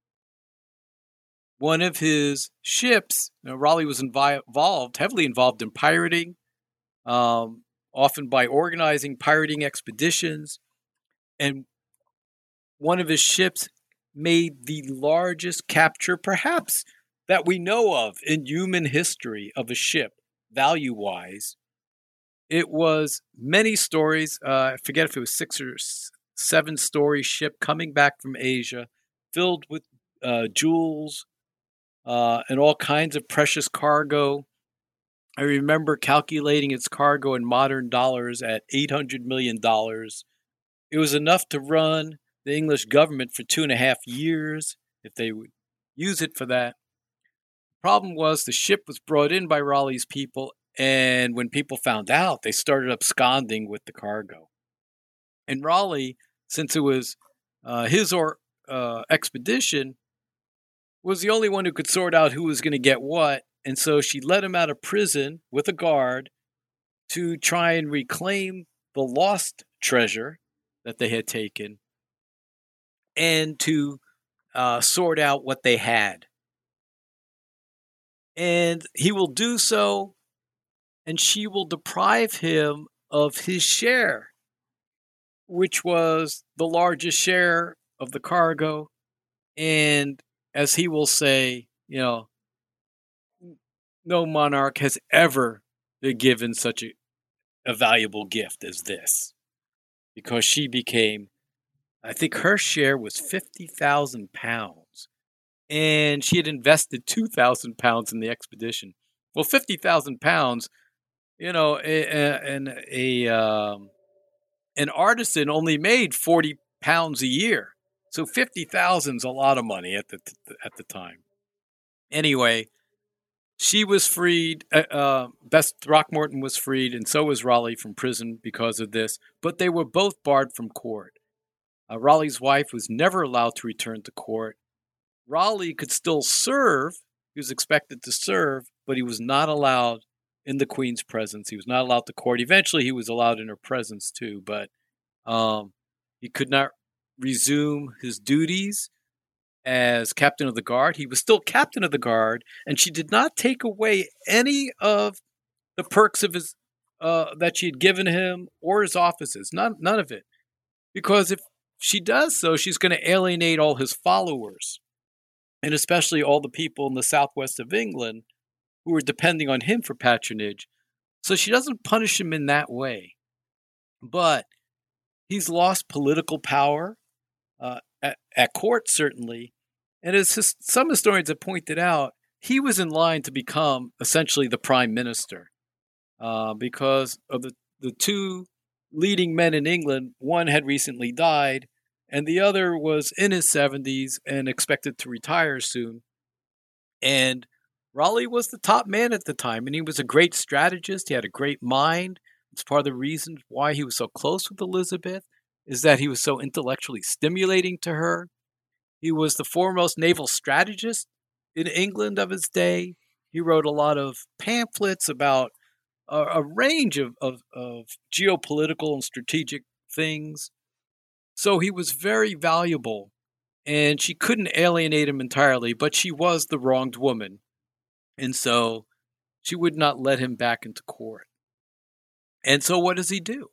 one of his ships, you know, Raleigh was invi- involved, heavily involved in pirating, um, often by organizing pirating expeditions. And one of his ships made the largest capture, perhaps, that we know of in human history of a ship, value-wise. It was many stories. Uh, I forget if it was six or seven-story ship coming back from Asia, filled with uh, jewels uh, and all kinds of precious cargo. I remember calculating its cargo in modern dollars at eight hundred million dollars. It was enough to run the English government for two and a half years if they would use it for that. The problem was the ship was brought in by Raleigh's people, and when people found out, they started absconding with the cargo. And Raleigh, since it was uh, his or uh, expedition, was the only one who could sort out who was going to get what, and so she let him out of prison with a guard to try and reclaim the lost treasure that they had taken and to uh, sort out what they had. And he will do so, and she will deprive him of his share, which was the largest share of the cargo. And as he will say, you know, no monarch has ever been given such a, a valuable gift as this, because she became, I think her share was fifty thousand pounds, and she had invested two thousand pounds in the expedition. Well, fifty thousand pounds, you know, and a, a, um, an artisan only made forty pounds a year. So fifty thousand is a lot of money at the, at the time. Anyway, she was freed. Uh, uh, Bess Throckmorton was freed, and so was Raleigh from prison because of this. But they were both barred from court. Uh, Raleigh's wife was never allowed to return to court. Raleigh could still serve. He was expected to serve, but he was not allowed in the Queen's presence. He was not allowed to court. Eventually, he was allowed in her presence too, but um, he could not resume his duties as captain of the guard. He was still captain of the guard, and she did not take away any of the perks of his uh, that she had given him or his offices. None, none of it, because if she does so, she's going to alienate all his followers, and especially all the people in the southwest of England who were depending on him for patronage. So she doesn't punish him in that way, but he's lost political power uh, at, at court, certainly. And as his, some historians have pointed out, he was in line to become essentially the prime minister uh, because of the, the two leading men in England. One had recently died, and the other was in his seventies and expected to retire soon. And Raleigh was the top man at the time, and he was a great strategist. He had a great mind. It's part of the reason why he was so close with Elizabeth, is that he was so intellectually stimulating to her. He was the foremost naval strategist in England of his day. He wrote a lot of pamphlets about a, a range of, of, of geopolitical and strategic things. So he was very valuable, and she couldn't alienate him entirely, but she was the wronged woman. And so she would not let him back into court. And so what does he do?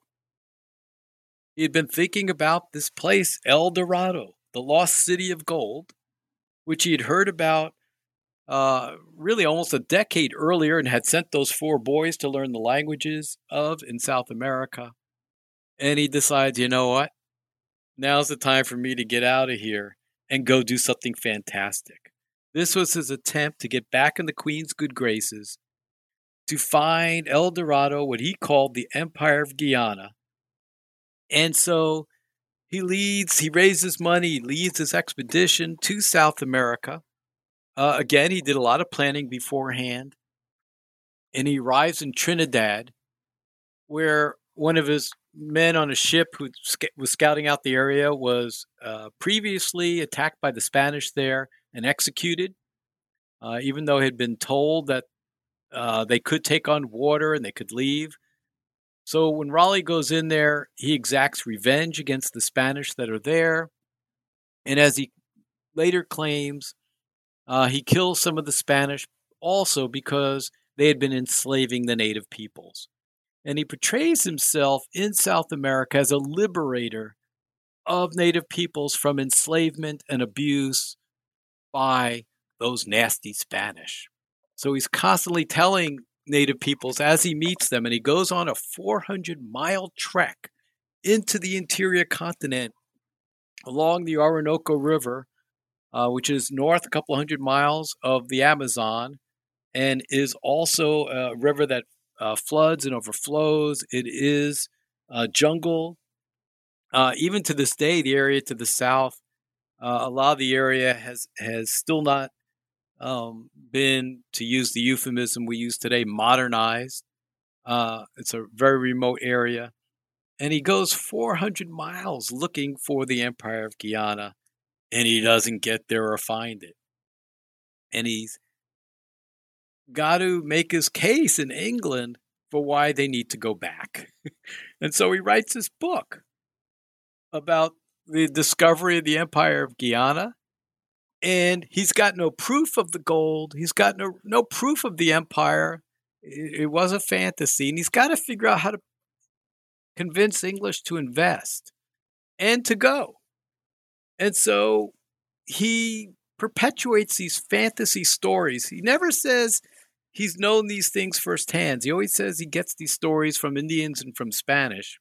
He had been thinking about this place, El Dorado, the lost city of gold, which he had heard about uh, really almost a decade earlier and had sent those four boys to learn the languages of in South America. And he decides, you know what? Now's the time for me to get out of here and go do something fantastic. This was his attempt to get back in the Queen's good graces, to find El Dorado, what he called the Empire of Guiana. And so he leads, he raises money, he leads his expedition to South America. Uh, again, he did a lot of planning beforehand. And he arrives in Trinidad, where one of his men on a ship who was scouting out the area was uh, previously attacked by the Spanish there and executed, uh, even though he had been told that uh, they could take on water and they could leave. So when Raleigh goes in there, he exacts revenge against the Spanish that are there. And as he later claims, uh, he kills some of the Spanish also because they had been enslaving the native peoples. And he portrays himself in South America as a liberator of native peoples from enslavement and abuse by those nasty Spanish. So he's constantly telling native peoples as he meets them, and he goes on a four hundred mile trek into the interior continent along the Orinoco River, uh, which is north a couple hundred miles of the Amazon, and is also a river that uh, floods and overflows. It is a jungle. Uh, even to this day, the area to the south, uh, a lot of the area has has still not um, been, to use the euphemism we use today, modernized. Uh, it's a very remote area. And he goes four hundred miles looking for the Empire of Guyana, and he doesn't get there or find it. And he's got to make his case in England for why they need to go back. And so he writes this book about the discovery of the Empire of Guyana. And he's got no proof of the gold. He's got no, no proof of the empire. It, it was a fantasy. And he's got to figure out how to convince English to invest and to go. And so he perpetuates these fantasy stories. He never says he's known these things firsthand. He always says he gets these stories from Indians and from Spanish.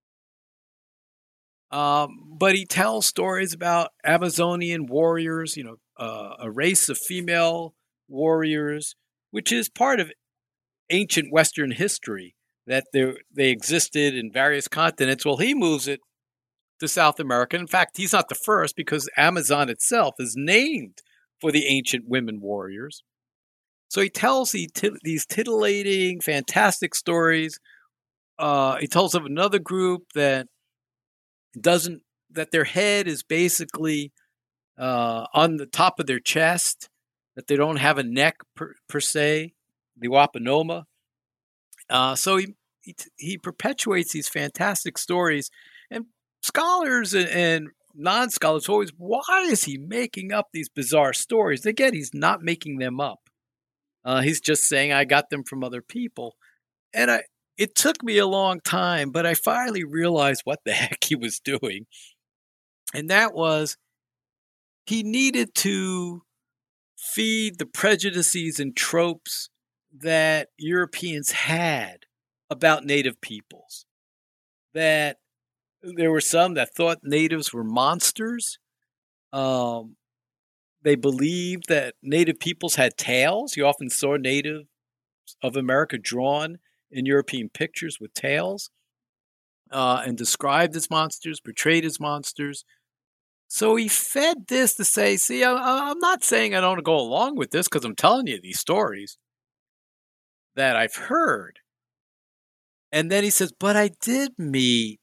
Um, but he tells stories about Amazonian warriors, you know, uh, a race of female warriors, which is part of ancient Western history, that they, they existed in various continents. Well, he moves it to South America. In fact, he's not the first, because Amazon itself is named for the ancient women warriors. So he tells the t- these titillating, fantastic stories. Uh, he tells of another group that doesn't, that their head is basically uh, on the top of their chest, that they don't have a neck per, per se, the Wapanoma. Uh, so he, he he perpetuates these fantastic stories, and scholars and, and non-scholars always, why is he making up these bizarre stories? Again, he's not making them up. Uh, he's just saying, I got them from other people. And I, it took me a long time, but I finally realized what the heck he was doing. And that was, he needed to feed the prejudices and tropes that Europeans had about native peoples. That there were some that thought natives were monsters. Um, they believed that native peoples had tails. You often saw natives of America drawn in European pictures with tails, uh, and described as monsters, portrayed as monsters. So he fed this to say, see, I, I'm not saying I don't go along with this, because I'm telling you these stories that I've heard. And then he says, but I did meet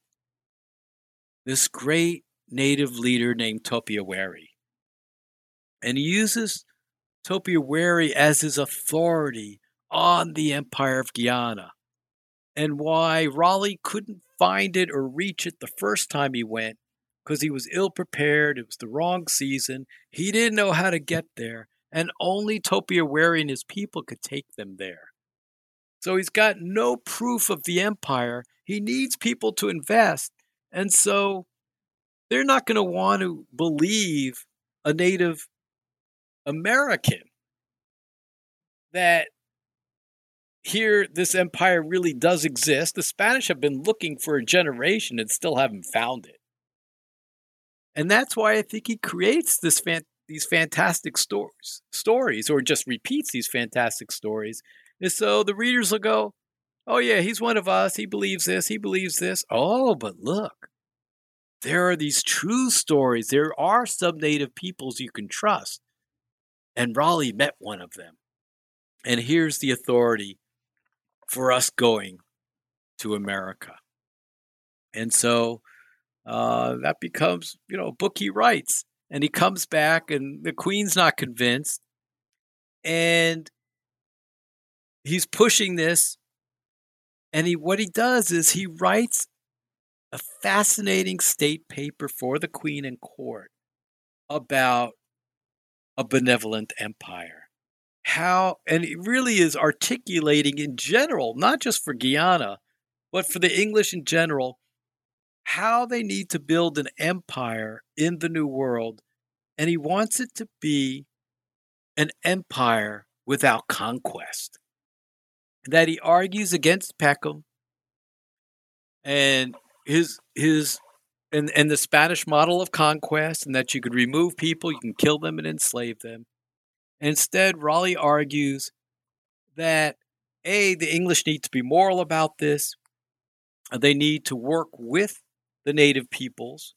this great native leader named Topiawari. And he uses Topiawari as his authority on the Empire of Guyana, and why Raleigh couldn't find it or reach it the first time he went, because he was ill prepared. It was the wrong season. He didn't know how to get there, and only Topiawari and his people could take them there. So he's got no proof of the empire. He needs people to invest. And so they're not going to want to believe a Native American that here this empire really does exist. The Spanish have been looking for a generation and still haven't found it. And that's why I think he creates this fan- these fantastic stories, stories, or just repeats these fantastic stories. And so the readers will go, oh yeah, he's one of us. He believes this. He believes this. Oh, but look, there are these true stories. There are some native peoples you can trust. And Raleigh met one of them. And here's the authority for us going to America. And so uh, that becomes, you know, a book he writes. And he comes back, and the Queen's not convinced. And he's pushing this. And he what he does is he writes a fascinating state paper for the Queen and court, about a benevolent empire. How, and it really is articulating in general, not just for Guyana, but for the English in general, how they need to build an empire in the New World. And he wants it to be an empire without conquest. That he argues against Peckham and his his and, and the Spanish model of conquest, and that you could remove people, you can kill them and enslave them. Instead, Raleigh argues that, A, the English need to be moral about this. They need to work with the native peoples.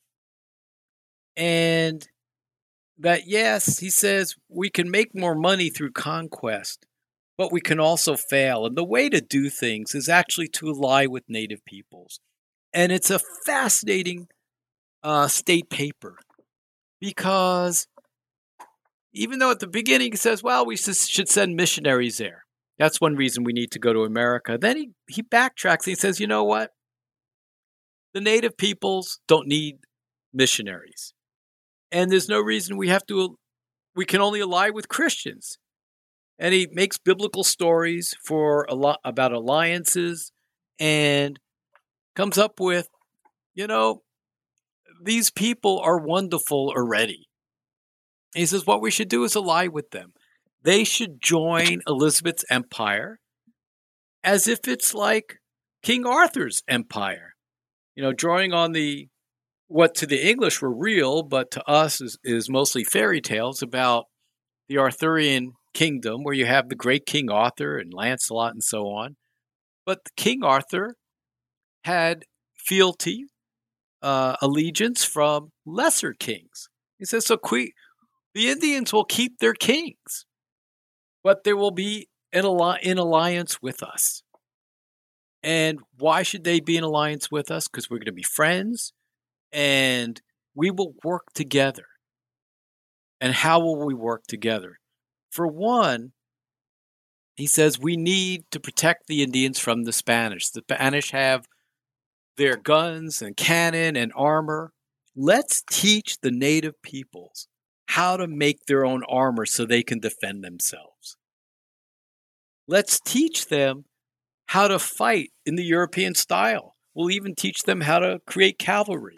And that, yes, he says, we can make more money through conquest, but we can also fail. And the way to do things is actually to ally with native peoples. And it's a fascinating uh, state paper because even though at the beginning he says, well, we should send missionaries there. That's one reason we need to go to America. Then he, he backtracks and he says, you know what? The native peoples don't need missionaries. And there's no reason we have to, we can only ally with Christians. And he makes biblical stories for a lot about alliances and comes up with, you know, these people are wonderful already. He says what we should do is ally with them. They should join Elizabeth's empire as if it's like King Arthur's empire. You know, drawing on the what to the English were real, but to us is, is mostly fairy tales about the Arthurian kingdom, where you have the great King Arthur and Lancelot and so on. But King Arthur had fealty, uh, allegiance from lesser kings. He says, so que- the Indians will keep their kings, but they will be in, alli- in alliance with us. And why should they be in alliance with us? Because we're going to be friends and we will work together. And how will we work together? For one, he says we need to protect the Indians from the Spanish. The Spanish have their guns and cannon and armor. Let's teach the native peoples how to make their own armor so they can defend themselves. Let's teach them how to fight in the European style. We'll even teach them how to create cavalry.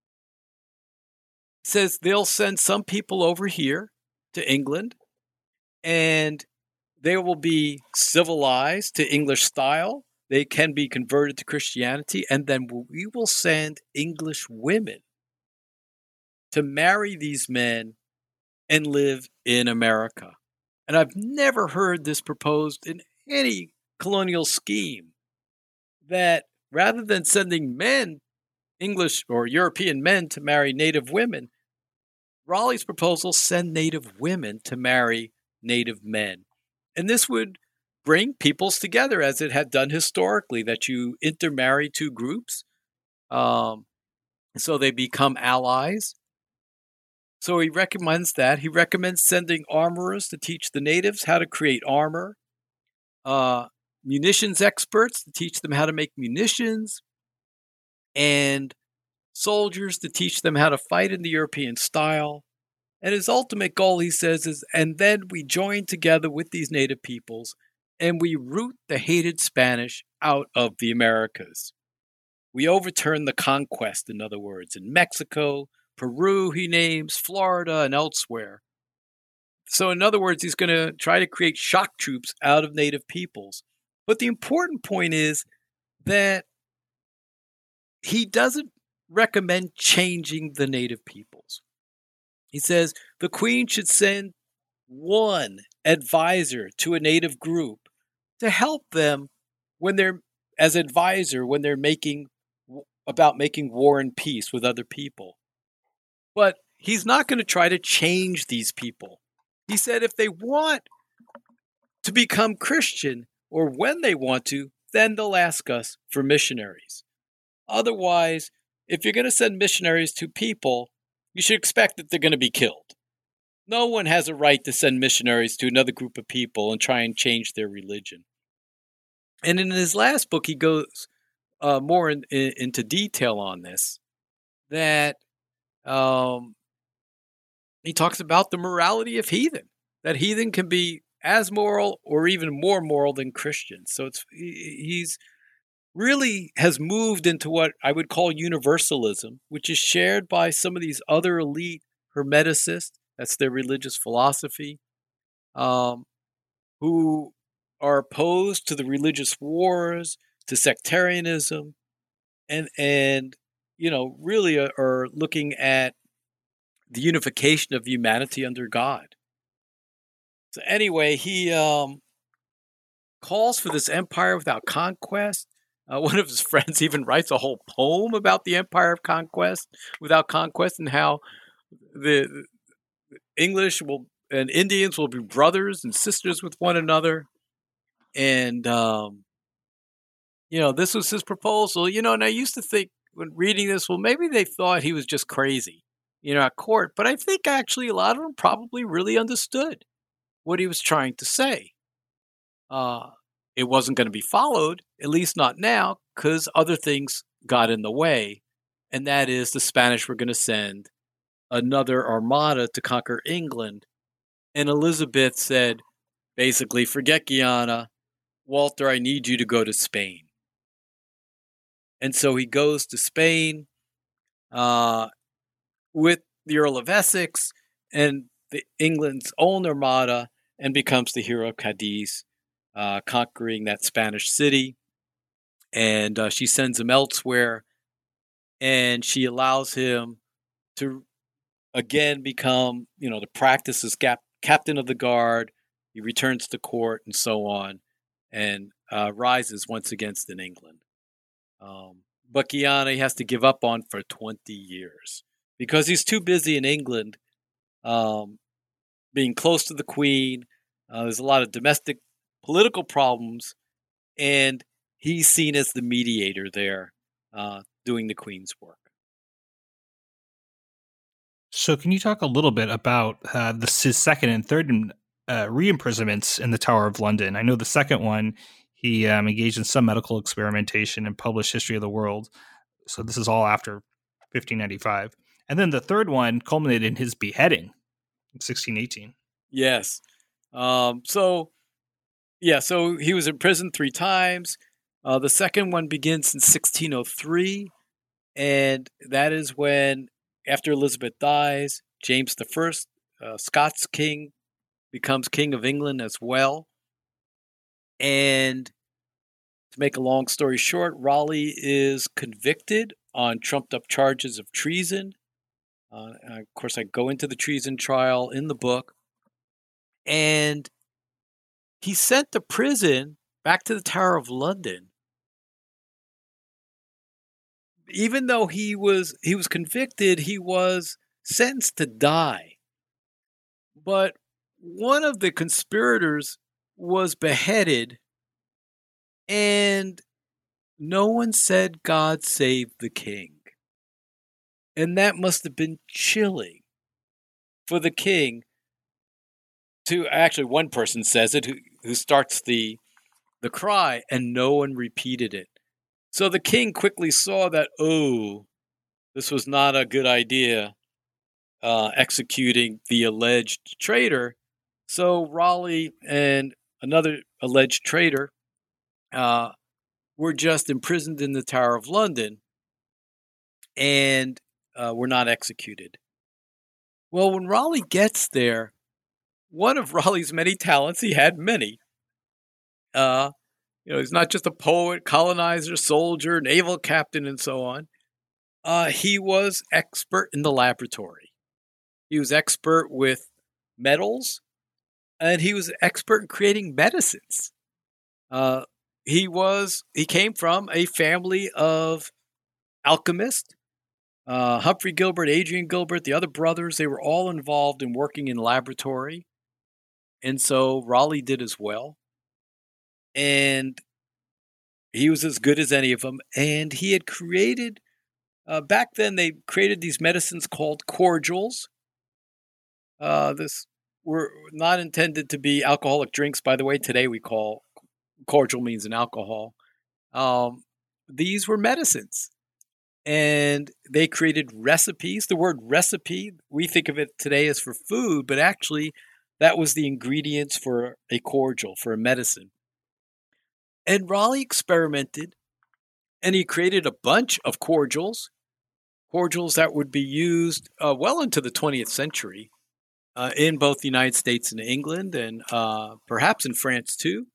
It says they'll send some people over here to England, and they will be civilized to English style. They can be converted to Christianity, and then we will send English women to marry these men and live in America. And I've never heard this proposed in any colonial scheme, that rather than sending men, English or European men, to marry native women, Raleigh's proposal send native women to marry native men. And this would bring peoples together as it had done historically, that you intermarry two groups, um, so they become allies. So he recommends that. He recommends sending armorers to teach the natives how to create armor, uh, munitions experts to teach them how to make munitions, and soldiers to teach them how to fight in the European style. And his ultimate goal, he says, is, and then we join together with these native peoples and we root the hated Spanish out of the Americas. We overturn the conquest, in other words, in Mexico, Peru, he names, Florida, and elsewhere. So in other words, he's going to try to create shock troops out of native peoples. But the important point is that he doesn't recommend changing the native peoples. He says the Queen should send one advisor to a native group to help them when they're, as advisor, when they're making, about making war and peace with other people. But he's not going to try to change these people. He said if they want to become Christian, or when they want to, then they'll ask us for missionaries. Otherwise, if you're going to send missionaries to people, you should expect that they're going to be killed. No one has a right to send missionaries to another group of people and try and change their religion. And in his last book, he goes uh, more in, in, into detail on this, that um, he talks about the morality of heathen, that heathen can be as moral or even more moral than Christians. So it's he's really has moved into what I would call universalism, which is shared by some of these other elite Hermeticists. That's their religious philosophy, um, who are opposed to the religious wars, to sectarianism, and and you know really are, are looking at the unification of humanity under God. So anyway, he um, calls for this empire without conquest. Uh, one of his friends even writes a whole poem about the empire of conquest without conquest, and how the English will and Indians will be brothers and sisters with one another. And um, you know, this was his proposal. You know, and I used to think when reading this, well, maybe they thought he was just crazy, you know, at court. But I think actually a lot of them probably really understood what he was trying to say. Uh, it wasn't going to be followed, at least not now, because other things got in the way. And that is the Spanish were going to send another armada to conquer England. And Elizabeth said, basically, forget Guyana. Walter, I need you to go to Spain. And so he goes to Spain uh, with the Earl of Essex and the England's own armada, and becomes the hero of Cadiz, uh, conquering that Spanish city. And uh, she sends him elsewhere, and she allows him to again become, you know, to practice as cap- captain of the guard. He returns to court and so on, and uh, rises once again in England. Um, but Guyana he has to give up on for twenty years because he's too busy in England, um, being close to the Queen. Uh, there's a lot of domestic political problems, and he's seen as the mediator there, uh, doing the Queen's work. So can you talk a little bit about uh, the, his second and third uh, re-imprisonments in the Tower of London? I know the second one, he um, engaged in some medical experimentation and published History of the World. So this is all after fifteen ninety-five. And then the third one culminated in his beheading in sixteen eighteen. Yes. Um, so, yeah, so he was in prison three times. Uh, the second one begins in sixteen oh three, and that is when, after Elizabeth dies, James the First, uh, Scots king, becomes king of England as well. And to make a long story short, Raleigh is convicted on trumped-up charges of treason. Uh, of course, I go into the treason trial in the book. And he's sent to prison, back to the Tower of London. Even though he was he was convicted, he was sentenced to die. But one of the conspirators was beheaded, and no one said, "God save the king." And that must have been chilling for the king to, actually, one person says it, who, who starts the, the cry, and no one repeated it. So the king quickly saw that, oh, this was not a good idea, uh, executing the alleged traitor. So Raleigh and another alleged traitor uh, were just imprisoned in the Tower of London, and uh, were not executed. Well, when Raleigh gets there, one of Raleigh's many talents, he had many. Uh, you know, he's not just a poet, colonizer, soldier, naval captain, and so on. Uh, he was expert in the laboratory. He was expert with metals, and he was expert in creating medicines. Uh, he was he came from a family of alchemists. Uh, Humphrey Gilbert, Adrian Gilbert, the other brothers, they were all involved in working in laboratory. And so Raleigh did as well. And he was as good as any of them. And he had created, uh, back then they created these medicines called cordials. Uh, this were not intended to be alcoholic drinks, by the way. Today we call cordial means an alcohol. Um, these were medicines. And they created recipes. The word recipe, we think of it today as for food, but actually that was the ingredients for a cordial, for a medicine. And Raleigh experimented, and he created a bunch of cordials, cordials that would be used uh, well into the twentieth century uh, in both the United States and England, and uh, perhaps in France too.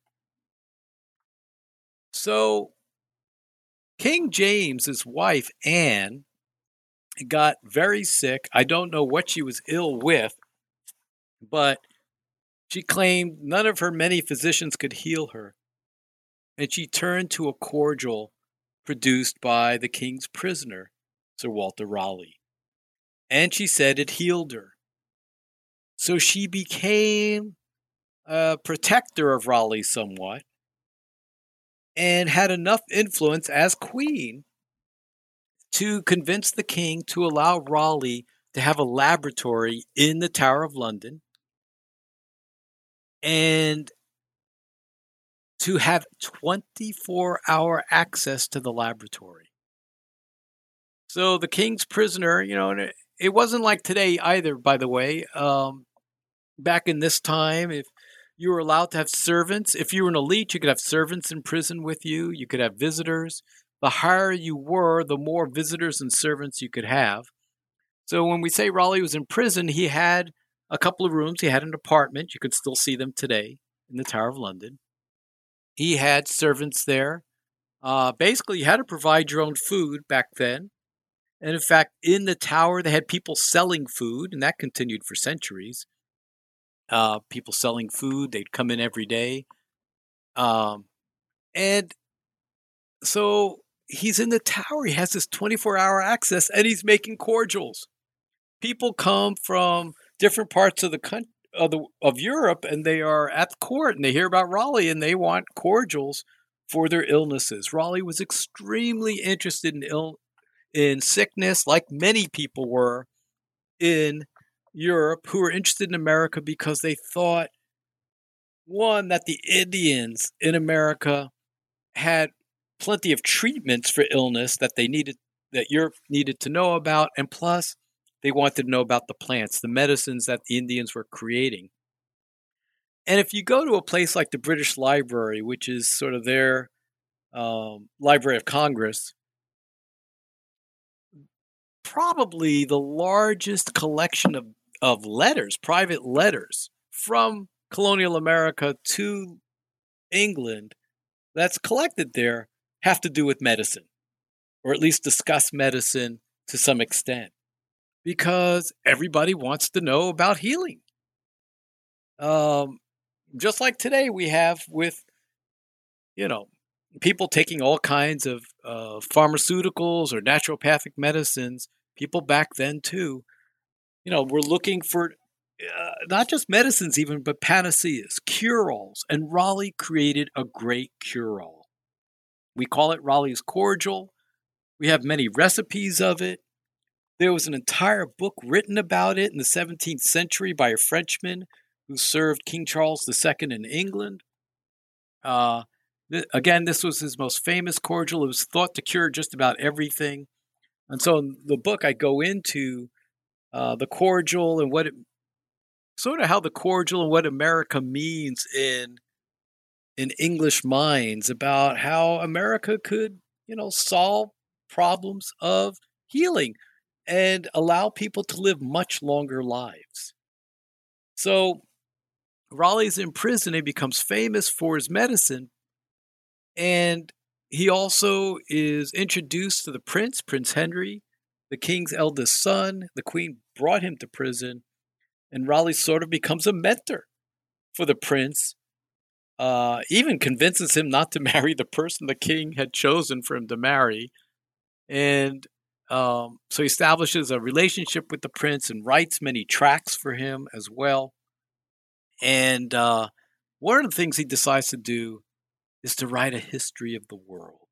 So King James's wife, Anne, got very sick. I don't know what she was ill with, but she claimed none of her many physicians could heal her. And she turned to a cordial produced by the king's prisoner, Sir Walter Raleigh. And she said it healed her. So she became a protector of Raleigh somewhat and had enough influence as queen to convince the king to allow Raleigh to have a laboratory in the Tower of London and to have twenty-four hour access to the laboratory. So the king's prisoner, you know, and it wasn't like today either, by the way. Um, back in this time, if you were allowed to have servants, if you were an elite, you could have servants in prison with you. You could have visitors. The higher you were, the more visitors and servants you could have. So when we say Raleigh was in prison, he had a couple of rooms. He had an apartment. You could still see them today in the Tower of London. He had servants there. Uh, basically, you had to provide your own food back then. And in fact, in the tower, they had people selling food, and that continued for centuries. Uh, people selling food, they'd come in every day. Um, and so he's in the tower. He has this twenty-four hour access, and he's making cordials. People come from different parts of the country, of, the, of Europe, and they are at the court, and they hear about Raleigh, and they want cordials for their illnesses. Raleigh was extremely interested in ill, in sickness, like many people were in Europe who were interested in America because they thought, one, that the Indians in America had plenty of treatments for illness that they needed, that Europe needed to know about, and plus they wanted to know about the plants, the medicines that the Indians were creating. And if you go to a place like the British Library, which is sort of their um, Library of Congress, probably the largest collection of, of letters, private letters from colonial America to England that's collected there have to do with medicine, or at least discuss medicine to some extent, because everybody wants to know about healing. Um, just like today we have with, you know, people taking all kinds of uh, pharmaceuticals or naturopathic medicines, people back then too, you know, were looking for uh, not just medicines even, but panaceas, cure-alls. And Raleigh created a great cure-all. We call it Raleigh's Cordial. We have many recipes of it. There was an entire book written about it in the seventeenth century by a Frenchman who served King Charles the Second in England. Uh, th- again, this was his most famous cordial. It was thought to cure just about everything. And so in the book, I go into uh, the cordial and what it, sort of how the cordial and what America means in in English minds, about how America could, you know, solve problems of healing and allow people to live much longer lives. So Raleigh's in prison. He becomes famous for his medicine. And he also is introduced to the prince, Prince Henry, the king's eldest son. The queen brought him to prison. And Raleigh sort of becomes a mentor for the prince. Uh, even convinces him not to marry the person the king had chosen for him to marry. And um, so he establishes a relationship with the prince and writes many tracts for him as well. And uh, one of the things he decides to do is to write a history of the world.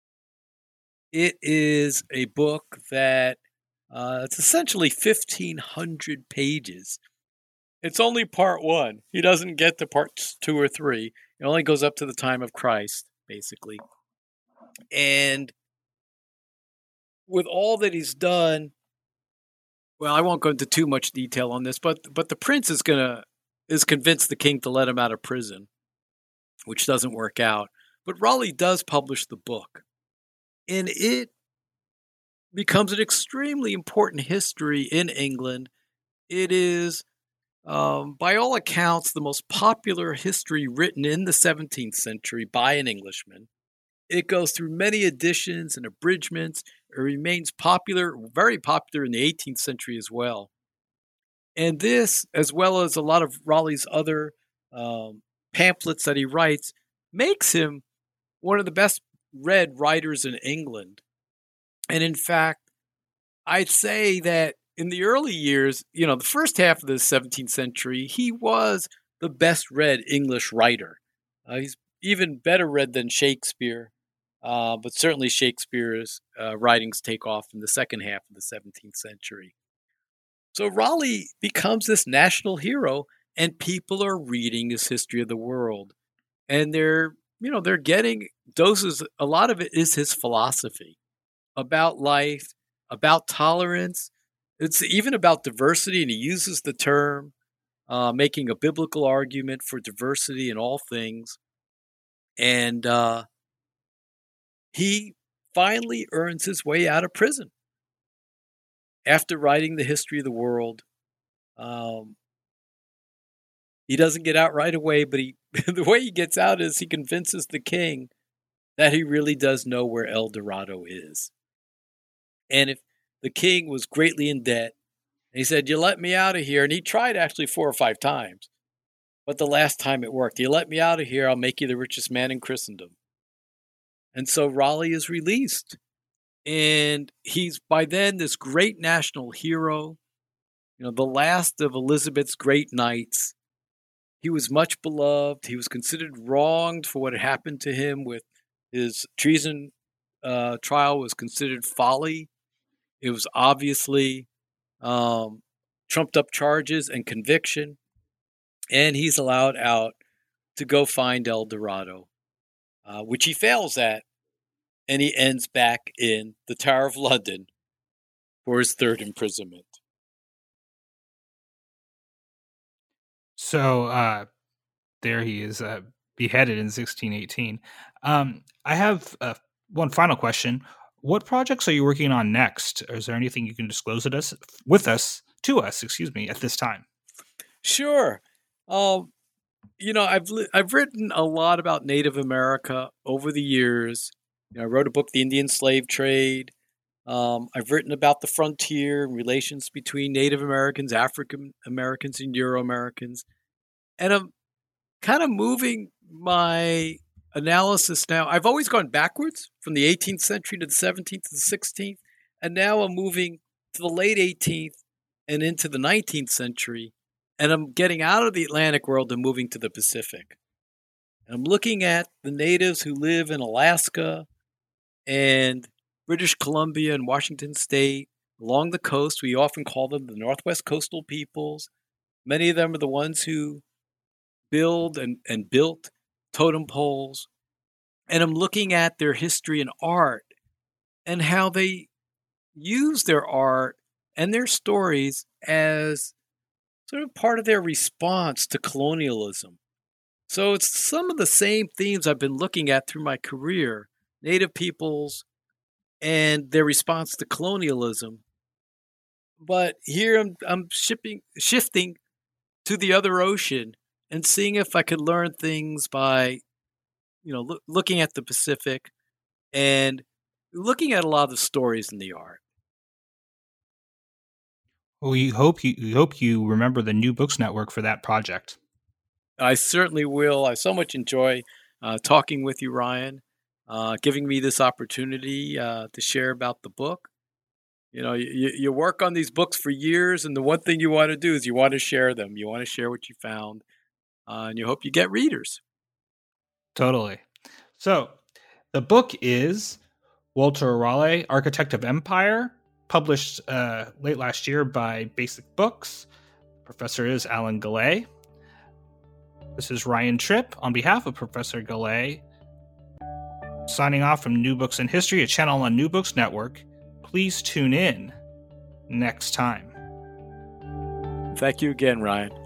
It is a book that uh, it's essentially fifteen hundred pages. It's only part one. He doesn't get to parts two or three. It only goes up to the time of Christ, basically. And with all that he's done, well, I won't go into too much detail on this, but but the prince is gonna is convinced the king to let him out of prison, which doesn't work out. But Raleigh does publish the book, and it becomes an extremely important history in England. It is, um, by all accounts, the most popular history written in the seventeenth century by an Englishman. It goes through many editions and abridgments. It remains popular, very popular in the eighteenth century as well. And this, as well as a lot of Raleigh's other um, pamphlets that he writes, makes him one of the best read writers in England. And in fact, I'd say that in the early years, you know, the first half of the seventeenth century, he was the best read English writer. Uh, he's even better read than Shakespeare, uh, but certainly Shakespeare's uh, writings take off in the second half of the seventeenth century. So Raleigh becomes this national hero, and people are reading his history of the world. And they're, you know, they're getting doses. A lot of it is his philosophy about life, about tolerance. It's even about diversity, and he uses the term, uh, making a biblical argument for diversity in all things. And uh, he finally earns his way out of prison after writing the history of the world. Um, he doesn't get out right away, but he the way he gets out is he convinces the king that he really does know where El Dorado is. And if the king was greatly in debt, and he said, "You let me out of here." And he tried actually four or five times, but the last time it worked. "You let me out of here, I'll make you the richest man in Christendom." And so Raleigh is released. And he's by then this great national hero, you know, the last of Elizabeth's great knights. He was much beloved. He was considered wronged for what had happened to him with his treason uh, trial was considered folly. It was obviously um, trumped up charges and conviction. And he's allowed out to go find El Dorado, uh, which he fails at. And he ends back in the Tower of London for his third imprisonment. So uh, there he is uh, beheaded in sixteen eighteen. Um, I have uh, one final question. What projects are you working on next? Or is there anything you can disclose with us, with us to us, excuse me, at this time? Sure. Um, you know, I've li- I've written a lot about Native America over the years. You know, I wrote a book, The Indian Slave Trade. Um, I've written about the frontier and relations between Native Americans, African Americans, and Euro Americans. And I'm kind of moving my analysis now. I've always gone backwards from the eighteenth century to the seventeenth to the sixteenth. And now I'm moving to the late eighteenth and into the nineteenth century. And I'm getting out of the Atlantic world and moving to the Pacific. And I'm looking at the natives who live in Alaska and British Columbia and Washington State, along the coast. We often call them the Northwest Coastal Peoples. Many of them are the ones who build and, and built totem poles. And I'm looking at their history and art and how they use their art and their stories as sort of part of their response to colonialism. So it's some of the same themes I've been looking at through my career. Native peoples and their response to colonialism. But here I'm I'm shipping, shifting to the other ocean and seeing if I could learn things by, you know, lo- looking at the Pacific and looking at a lot of the stories in the art. Well, we hope you we hope you remember the New Books Network for that project. I certainly will. I so much enjoy uh, talking with you, Ryan. Uh, giving me this opportunity uh, to share about the book. You know, you, you work on these books for years, and the one thing you want to do is you want to share them. You want to share what you found, uh, and you hope you get readers. Totally. So, the book is Walter Raleigh, Architect of Empire, published uh, late last year by Basic Books. Professor is Alan Gallay. This is Ryan Tripp on behalf of Professor Gallay, signing off from New Books in History, a channel on New Books Network. please tune in next time. Thank you again, Ryan.